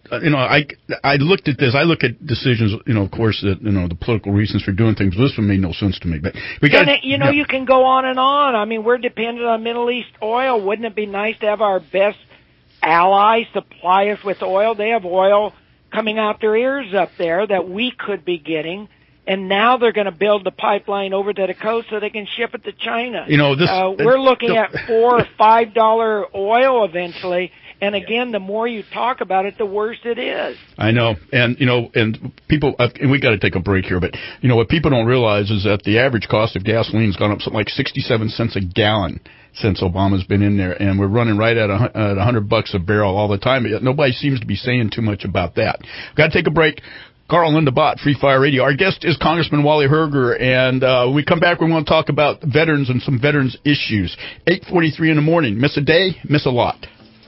I looked at this. I look at decisions, of course, that, the political reasons for doing things. This one made no sense to me. But you can go on and on. I mean, we're dependent on Middle East oil. Wouldn't it be nice to have our best allies supply us with oil? They have oil coming out their ears up there that we could be getting. And now they're going to build the pipeline over to the coast so they can ship it to China. We're looking at $4 or $5 oil eventually. And again, the more you talk about it, the worse it is. I know. And, and people, and we got to take a break here, but, what people don't realize is that the average cost of gasoline's gone up something like 67 cents a gallon since Obama's been in there. And we're running right at $100 a barrel all the time. But yet nobody seems to be saying too much about that. Got to take a break. Carl and Linda Bott, Free Fire Radio. Our guest is Congressman Wally Herger, and we come back, we want to talk about veterans and some veterans issues. 8:43 in the morning. Miss a day, miss a lot.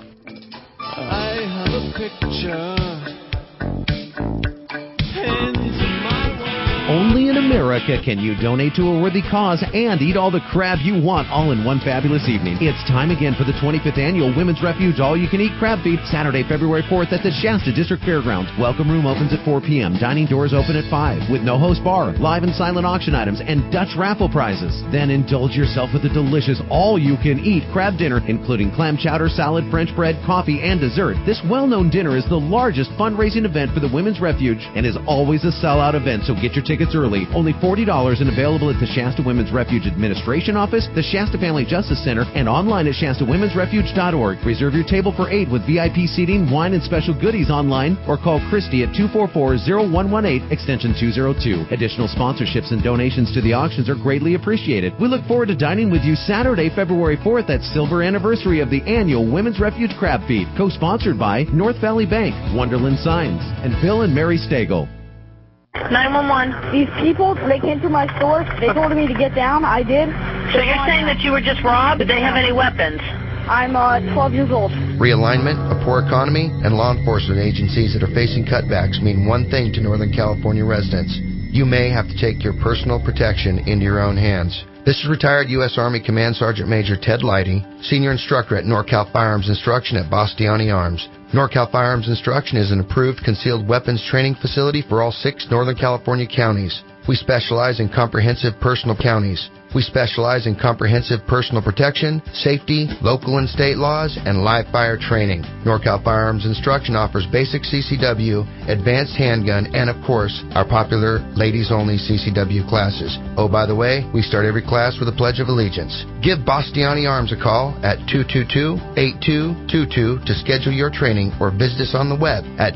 America can you donate to a worthy cause and eat all the crab you want all in one fabulous evening. It's time again for the 25th Annual Women's Refuge All-You-Can-Eat Crab Feed, Saturday, February 4th at the Shasta District Fairgrounds. Welcome room opens at 4 p.m. Dining doors open at 5 with no host bar, live and silent auction items, and Dutch raffle prizes. Then indulge yourself with a delicious all-you-can-eat crab dinner, including clam chowder, salad, French bread, coffee, and dessert. This well-known dinner is the largest fundraising event for the Women's Refuge and is always a sellout event, so get your tickets early. Only $40 and available at the Shasta Women's Refuge Administration Office, the Shasta Family Justice Center, and online at ShastaWomen'sRefuge.org. Reserve your table for 8 with VIP seating, wine, and special goodies online, or call Christy at 244-0118, extension 202. Additional sponsorships and donations to the auctions are greatly appreciated. We look forward to dining with you Saturday, February 4th at Silver Anniversary of the annual Women's Refuge Crab Feed, co-sponsored by North Valley Bank, Wonderland Signs, and Bill and Mary Stagel. 911. These people, they came through my store. They told me to get down. I did. So you're saying that you were just robbed? Did they have any weapons? I'm 12 years old. Realignment, a poor economy, and law enforcement agencies that are facing cutbacks mean one thing to Northern California residents. You may have to take your personal protection into your own hands. This is retired U.S. Army Command Sergeant Major Ted Leidy, Senior Instructor at NorCal Firearms Instruction at Bastiani Arms. NorCal Firearms Instruction is an approved concealed weapons training facility for all 6 Northern California counties. We specialize in comprehensive personal counties. We specialize in comprehensive personal protection, safety, local and state laws, and live fire training. NorCal Firearms Instruction offers basic CCW, advanced handgun, and of course, our popular ladies-only CCW classes. Oh, by the way, we start every class with a Pledge of Allegiance. Give Bastiani Arms a call at 222-8222 to schedule your training or visit us on the web at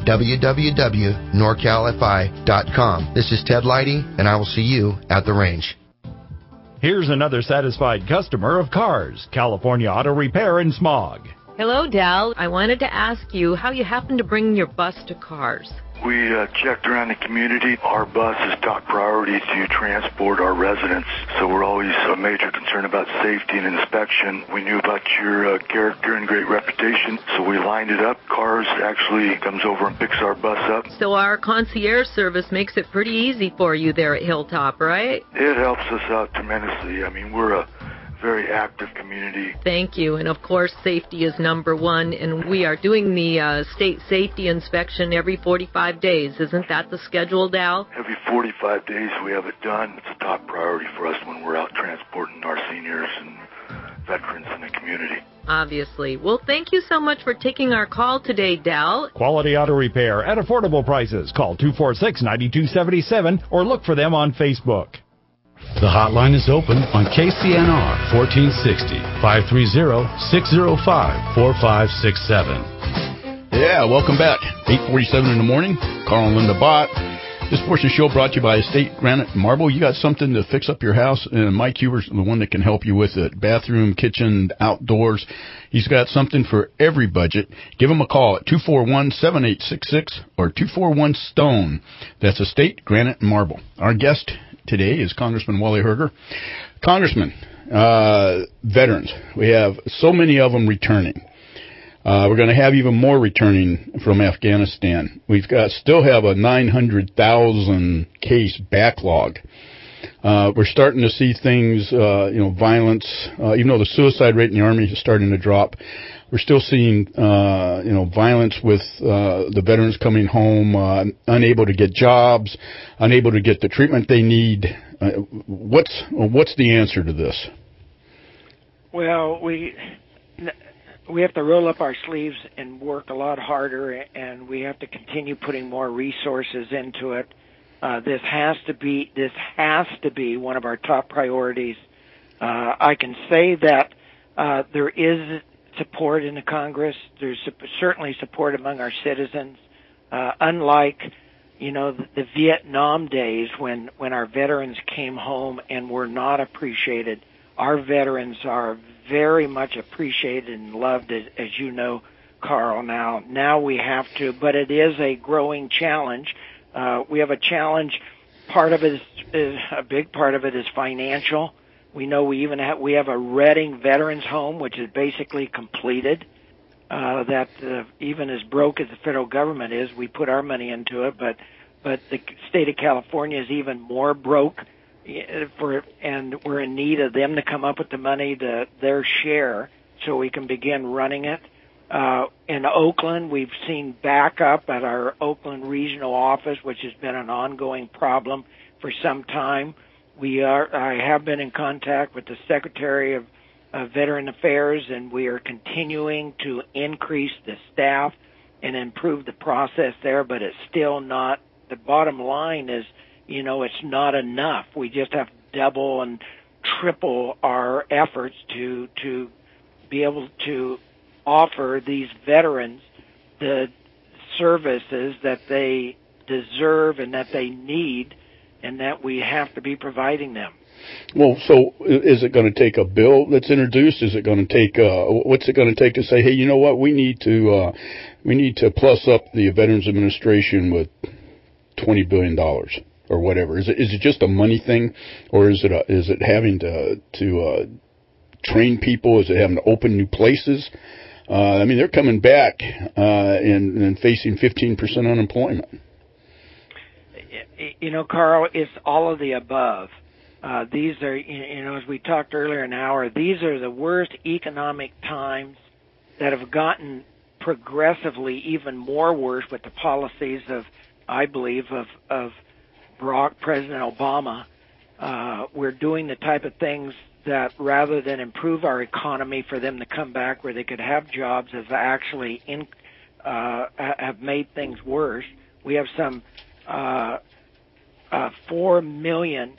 www.norcalfi.com. This is Ted Leidy, and I will see you at the range. Here's another satisfied customer of Cars, California Auto Repair in Smog. Hello, Dal. I wanted to ask you how you happen to bring your bus to Cars. We checked around the community. Our bus is top priority to transport our residents, so we're always a major concern about safety and inspection. We knew about your character and great reputation, so we lined it up. Cars actually comes over and picks our bus up. So our concierge service makes it pretty easy for you there at Hilltop, right? It helps us out tremendously. I mean, we're a very active community. Thank you. And of course, safety is number one. And we are doing the state safety inspection every 45 days. Isn't that the schedule, Dal? Every 45 days we have it done. It's a top priority for us when we're out transporting our seniors and veterans in the community. Obviously. Well, thank you so much for taking our call today, Dal. Quality Auto Repair at affordable prices. Call 246-9277 or look for them on Facebook. The hotline is open on KCNR 1460 530-605-4567. Yeah, welcome back. 8:47 in the morning. Carl and Linda Bott. This portion of the show brought to you by Estate Granite Marble. You got something to fix up your house, and Mike Huber's the one that can help you with it. Bathroom, kitchen, outdoors. He's got something for every budget. Give him a call at 241-7866 or 241-STONE. That's Estate Granite Marble. Our guest today is Congressman Wally Herger. Congressman, veterans. We have so many of them returning. We're going to have even more returning from Afghanistan. Still have a 900,000 case backlog. We're starting to see things, violence. Even though the suicide rate in the Army is starting to drop, we're still seeing, violence with the veterans coming home, unable to get jobs, unable to get the treatment they need. What's the answer to this? Well, we have to roll up our sleeves and work a lot harder, and we have to continue putting more resources into it. This has to be one of our top priorities. I can say that there is support in the Congress. There's certainly support among our citizens. Unlike, the Vietnam days when our veterans came home and were not appreciated, our veterans are very much appreciated and loved, as you know, Carl. Now we have to, but it is a growing challenge. We have a challenge. Part of it is a big part of it is financial. We know we have a Redding Veterans Home, which is basically completed. That even as broke as the federal government is, we put our money into it, but the state of California is even more broke. and we're in need of them to come up with the money to their share so we can begin running it. In Oakland, we've seen backup at our Oakland regional office, which has been an ongoing problem for some time. I have been in contact with the Secretary of Veteran Affairs, and we are continuing to increase the staff and improve the process there, but it's still not, the bottom line is, it's not enough. We just have to double and triple our efforts to be able to offer these veterans the services that they deserve and that they need, and that we have to be providing them. Well, so is it going to take a bill that's introduced? Is it going to take what's it going to take to say, hey, you know what, we need to plus up the Veterans Administration with $20 billion or whatever? Is it just a money thing, or is it having to train people? Is it having to open new places? They're coming back and facing 15% unemployment. Carl, it's all of the above. These are, as we talked earlier an hour, these are the worst economic times that have gotten progressively even more worse with the policies of, I believe, of President Obama. We're doing the type of things that, rather than improve our economy for them to come back where they could have jobs, have actually have made things worse. We have some 4 million.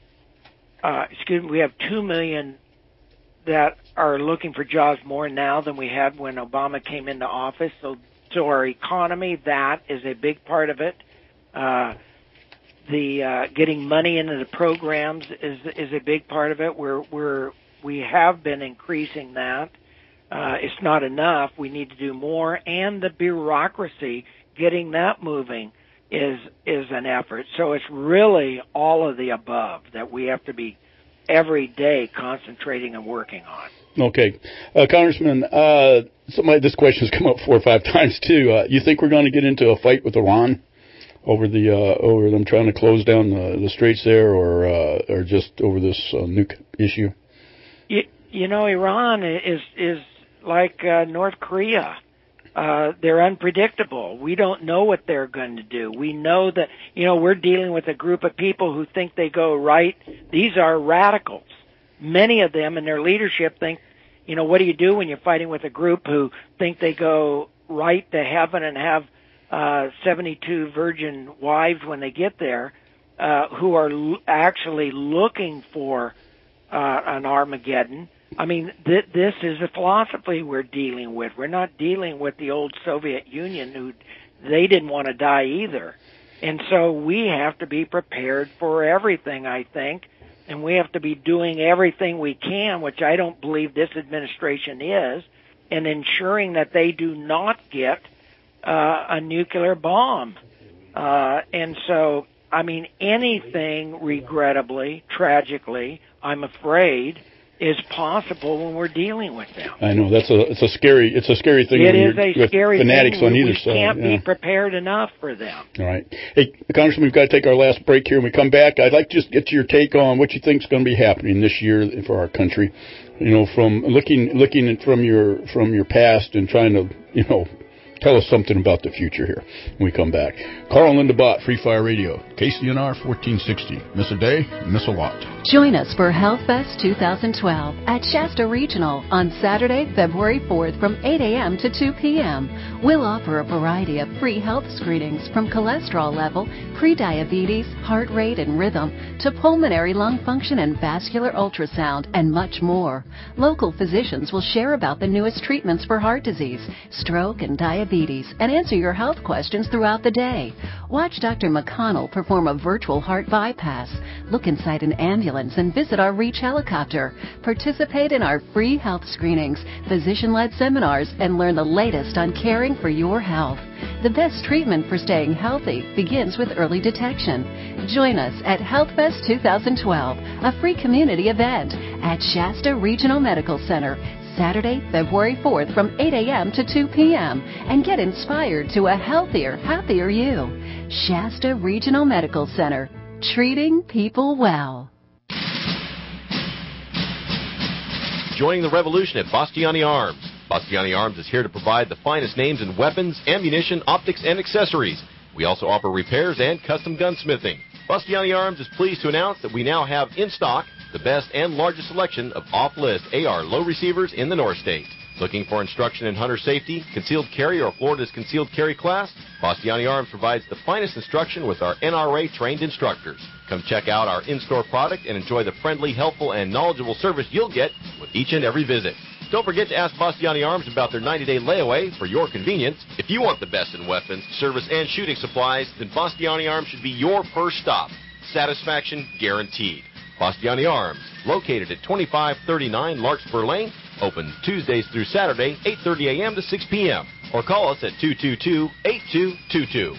We have 2 million that are looking for jobs more now than we had when Obama came into office. So our economy, that is a big part of it. The getting money into the programs is a big part of it. We have been increasing that. It's not enough. We need to do more, and the bureaucracy, getting that moving is an effort. So it's really all of the above that we have to be every day concentrating and working on. Okay. Congressman, this question has come up 4 or 5 times too. You think we're going to get into a fight with Iran over them trying to close down the straits there, or just over this nuke issue? Iran is like North Korea. They're unpredictable. We don't know what they're going to do. We know that, we're dealing with a group of people who think they go right. These are radicals. Many of them in their leadership think, what do you do when you're fighting with a group who think they go right to heaven and have 72 virgin wives when they get there, who are actually looking for an Armageddon? This is a philosophy we're dealing with. We're not dealing with the old Soviet Union, who they didn't want to die either. And so we have to be prepared for everything, I think, and we have to be doing everything we can, which I don't believe this administration is, and ensuring that they do not get a nuclear bomb. And so, anything, regrettably, tragically, I'm afraid, is possible when we're dealing with them. I know it's a scary thing. It is a scary fanatics thing. On either we side. Can't be prepared enough for them. All right. Hey, Congressman, we've got to take our last break here. When we come back, I'd like to just get your take on what you think is going to be happening this year for our country. From looking from your past and trying to tell us something about the future here when we come back. Carl and Linda Bott, Free Fire Radio, KCNR 1460. Miss a day, miss a lot. Join us for Health Fest 2012 at Shasta Regional on Saturday, February 4th from 8 a.m. to 2 p.m. We'll offer a variety of free health screenings from cholesterol level, prediabetes, heart rate and rhythm, to pulmonary lung function and vascular ultrasound, and much more. Local physicians will share about the newest treatments for heart disease, stroke, and diabetes, and answer your health questions throughout the day. Watch Dr. McConnell perform a virtual heart bypass, look inside an ambulance, and visit our Reach helicopter. Participate in our free health screenings, physician-led seminars, and learn the latest on caring for your health. The best treatment for staying healthy begins with early detection. Join us at HealthFest 2012, a free community event at Shasta Regional Medical Center, Saturday, February 4th from 8 a.m. to 2 p.m. and get inspired to a healthier, happier you. Shasta Regional Medical Center, treating people well. joining the revolution at Bastiani Arms. Bastiani Arms is here to provide the finest names in weapons, ammunition, optics, and accessories. We also offer repairs and custom gunsmithing. Bastiani Arms is pleased to announce that we now have in stock the best and largest selection of off-list AR low receivers in the North State. Looking for instruction in hunter safety, concealed carry, or Florida's concealed carry class? Bastiani Arms provides the finest instruction with our NRA-trained instructors. Come check out our in-store product and enjoy the friendly, helpful, and knowledgeable service you'll get with each and every visit. Don't forget to ask Bastiani Arms about their 90-day layaway for your convenience. If you want the best in weapons, service, and shooting supplies, then Bastiani Arms should be your first stop. Satisfaction guaranteed. Bastiani Arms, located at 2539 Larkspur Lane, open Tuesdays through Saturday, 8:30 a.m. to 6 p.m. Or call us at 222-8222.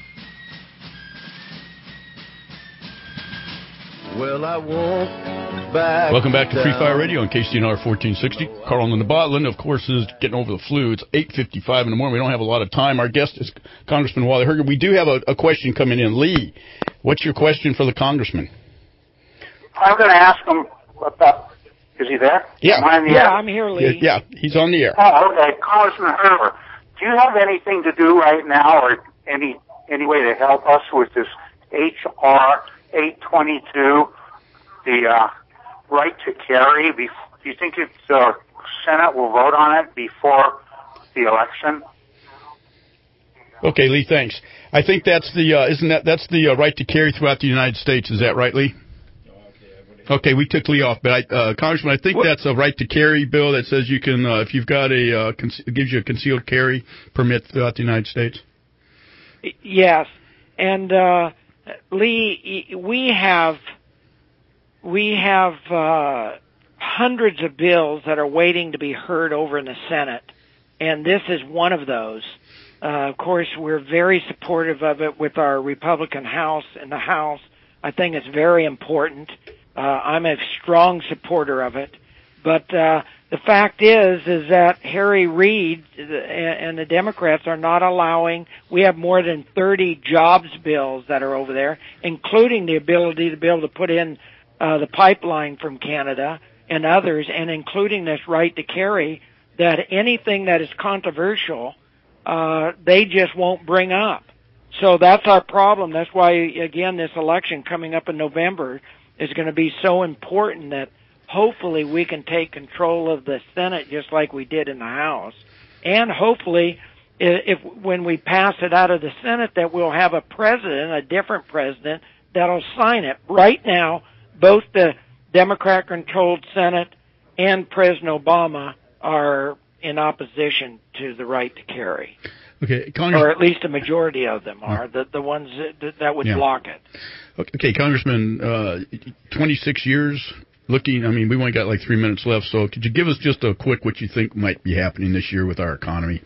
Well, I won't back. Welcome back to Free Fire Radio on KCNR 1460. Carl in the Botland, of course, is getting over the flu. It's 8:55 in the morning. We don't have a lot of time. Our guest is Congressman Wally Herger. We do have a question coming in. Lee, what's your question for the congressman? I'm going to ask him about. Is he there? Yeah. Am I on the air? I'm here, Lee. Yeah, he's on the air. Oh, okay. Congressman Herger, do you have anything to do right now, or any way to help us with this H.R. 822, the right to carry? Do you think the Senate will vote on it before the election? Okay, Lee, thanks. I think that's the that's the right to carry throughout the United States. Is that right, Lee? Okay, we took Lee off, but Congressman, I think that's a right to carry bill that says you can, if you've got gives you a concealed carry permit throughout the United States. Yes, and Lee, we have hundreds of bills that are waiting to be heard over in the Senate, and this is one of those. Of course, we're very supportive of it with our Republican House in the House. I think it's very important. I'm a strong supporter of it. But the fact is that Harry Reid and the Democrats are not allowing, we have more than 30 jobs bills that are over there, including the ability to be able to put in the pipeline from Canada and others, and including this right to carry, that anything that is controversial, they just won't bring up. So that's our problem. That's why, again, this election coming up in November is going to be so important that hopefully we can take control of the Senate just like we did in the House. And hopefully, when we pass it out of the Senate, that we'll have a president, a different president, that'll sign it. Right now, both the Democrat-controlled Senate and President Obama are in opposition to the right to carry. Okay, or at least a majority of them are, the ones that would block it. Okay, Congressman, 26 years looking, I mean, we've only got like 3 minutes left, so could you give us just a quick what you think might be happening this year with our economy?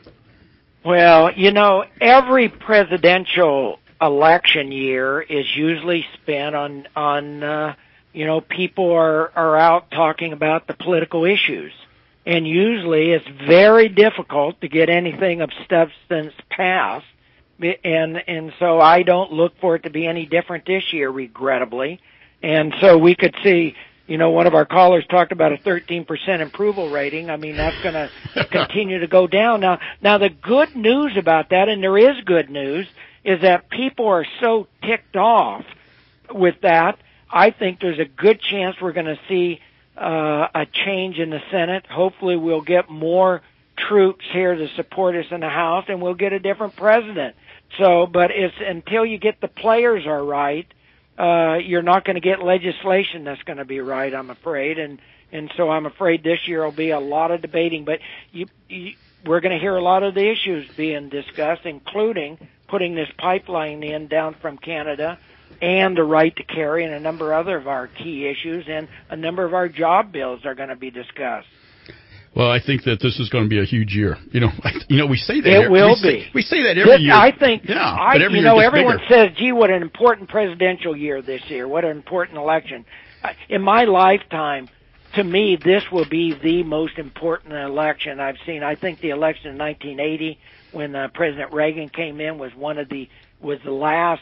Well, every presidential election year is usually spent on people are out talking about the political issues. And usually it's very difficult to get anything of substance passed. And so I don't look for it to be any different this year, regrettably. And so we could see, one of our callers talked about a 13% approval rating. I mean, that's going to continue to go down. Now the good news about that, and there is good news, is that people are so ticked off with that. I think there's a good chance we're going to see a change in the Senate. Hopefully we'll get more troops here to support us in the House, and we'll get a different president. So, but it's until you get the players are right, you're not going to get legislation that's going to be right, I'm afraid. And so I'm afraid this year will be a lot of debating, but we're going to hear a lot of the issues being discussed, including putting this pipeline in down from Canada, and the right to carry, and a number of other of our key issues, and a number of our job bills are going to be discussed. Well, I think that this is going to be a huge year. We say that. It will be. We say that every year. I think. Yeah, but every year everyone says, "Gee, what an important presidential year this year! What an important election!" In my lifetime, to me, this will be the most important election I've seen. I think the election in 1980, when President Reagan came in, was the last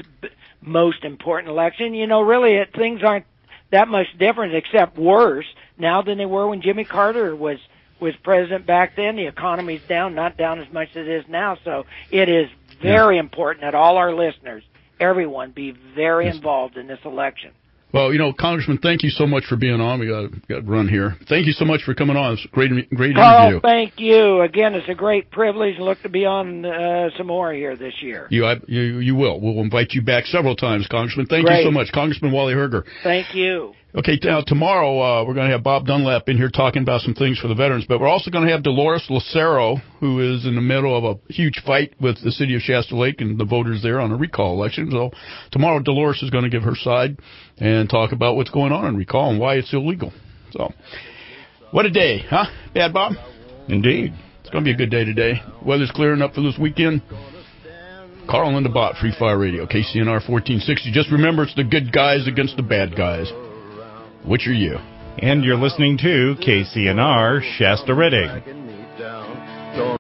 most important election. Really, things aren't that much different, except worse. now than they were when Jimmy Carter was president back then. The economy's down, not down as much as it is now. So it is very important that all our listeners, everyone, be very involved in this election. Well, Congressman, thank you so much for being on. We got to run here. Thank you so much for coming on. It's a great interview. Oh, thank you. Again, it's a great privilege. Look to be on some more here this year. You will. We'll invite you back several times, Congressman. Thank you so much, Congressman Wally Herger. Thank you. Okay, now tomorrow we're going to have Bob Dunlap in here talking about some things for the veterans, but we're also going to have Dolores Lucero, who is in the middle of a huge fight with the city of Shasta Lake and the voters there on a recall election. So tomorrow Dolores is going to give her side and talk about what's going on in recall and why it's illegal. So what a day, huh, Bad Bob? Indeed. It's going to be a good day today. Weather's clearing up for this weekend. Carl and the Bot, Free Fire Radio, KCNR 1460. Just remember, it's the good guys against the bad guys. Which are you? And you're listening to KCNR Shasta Redding.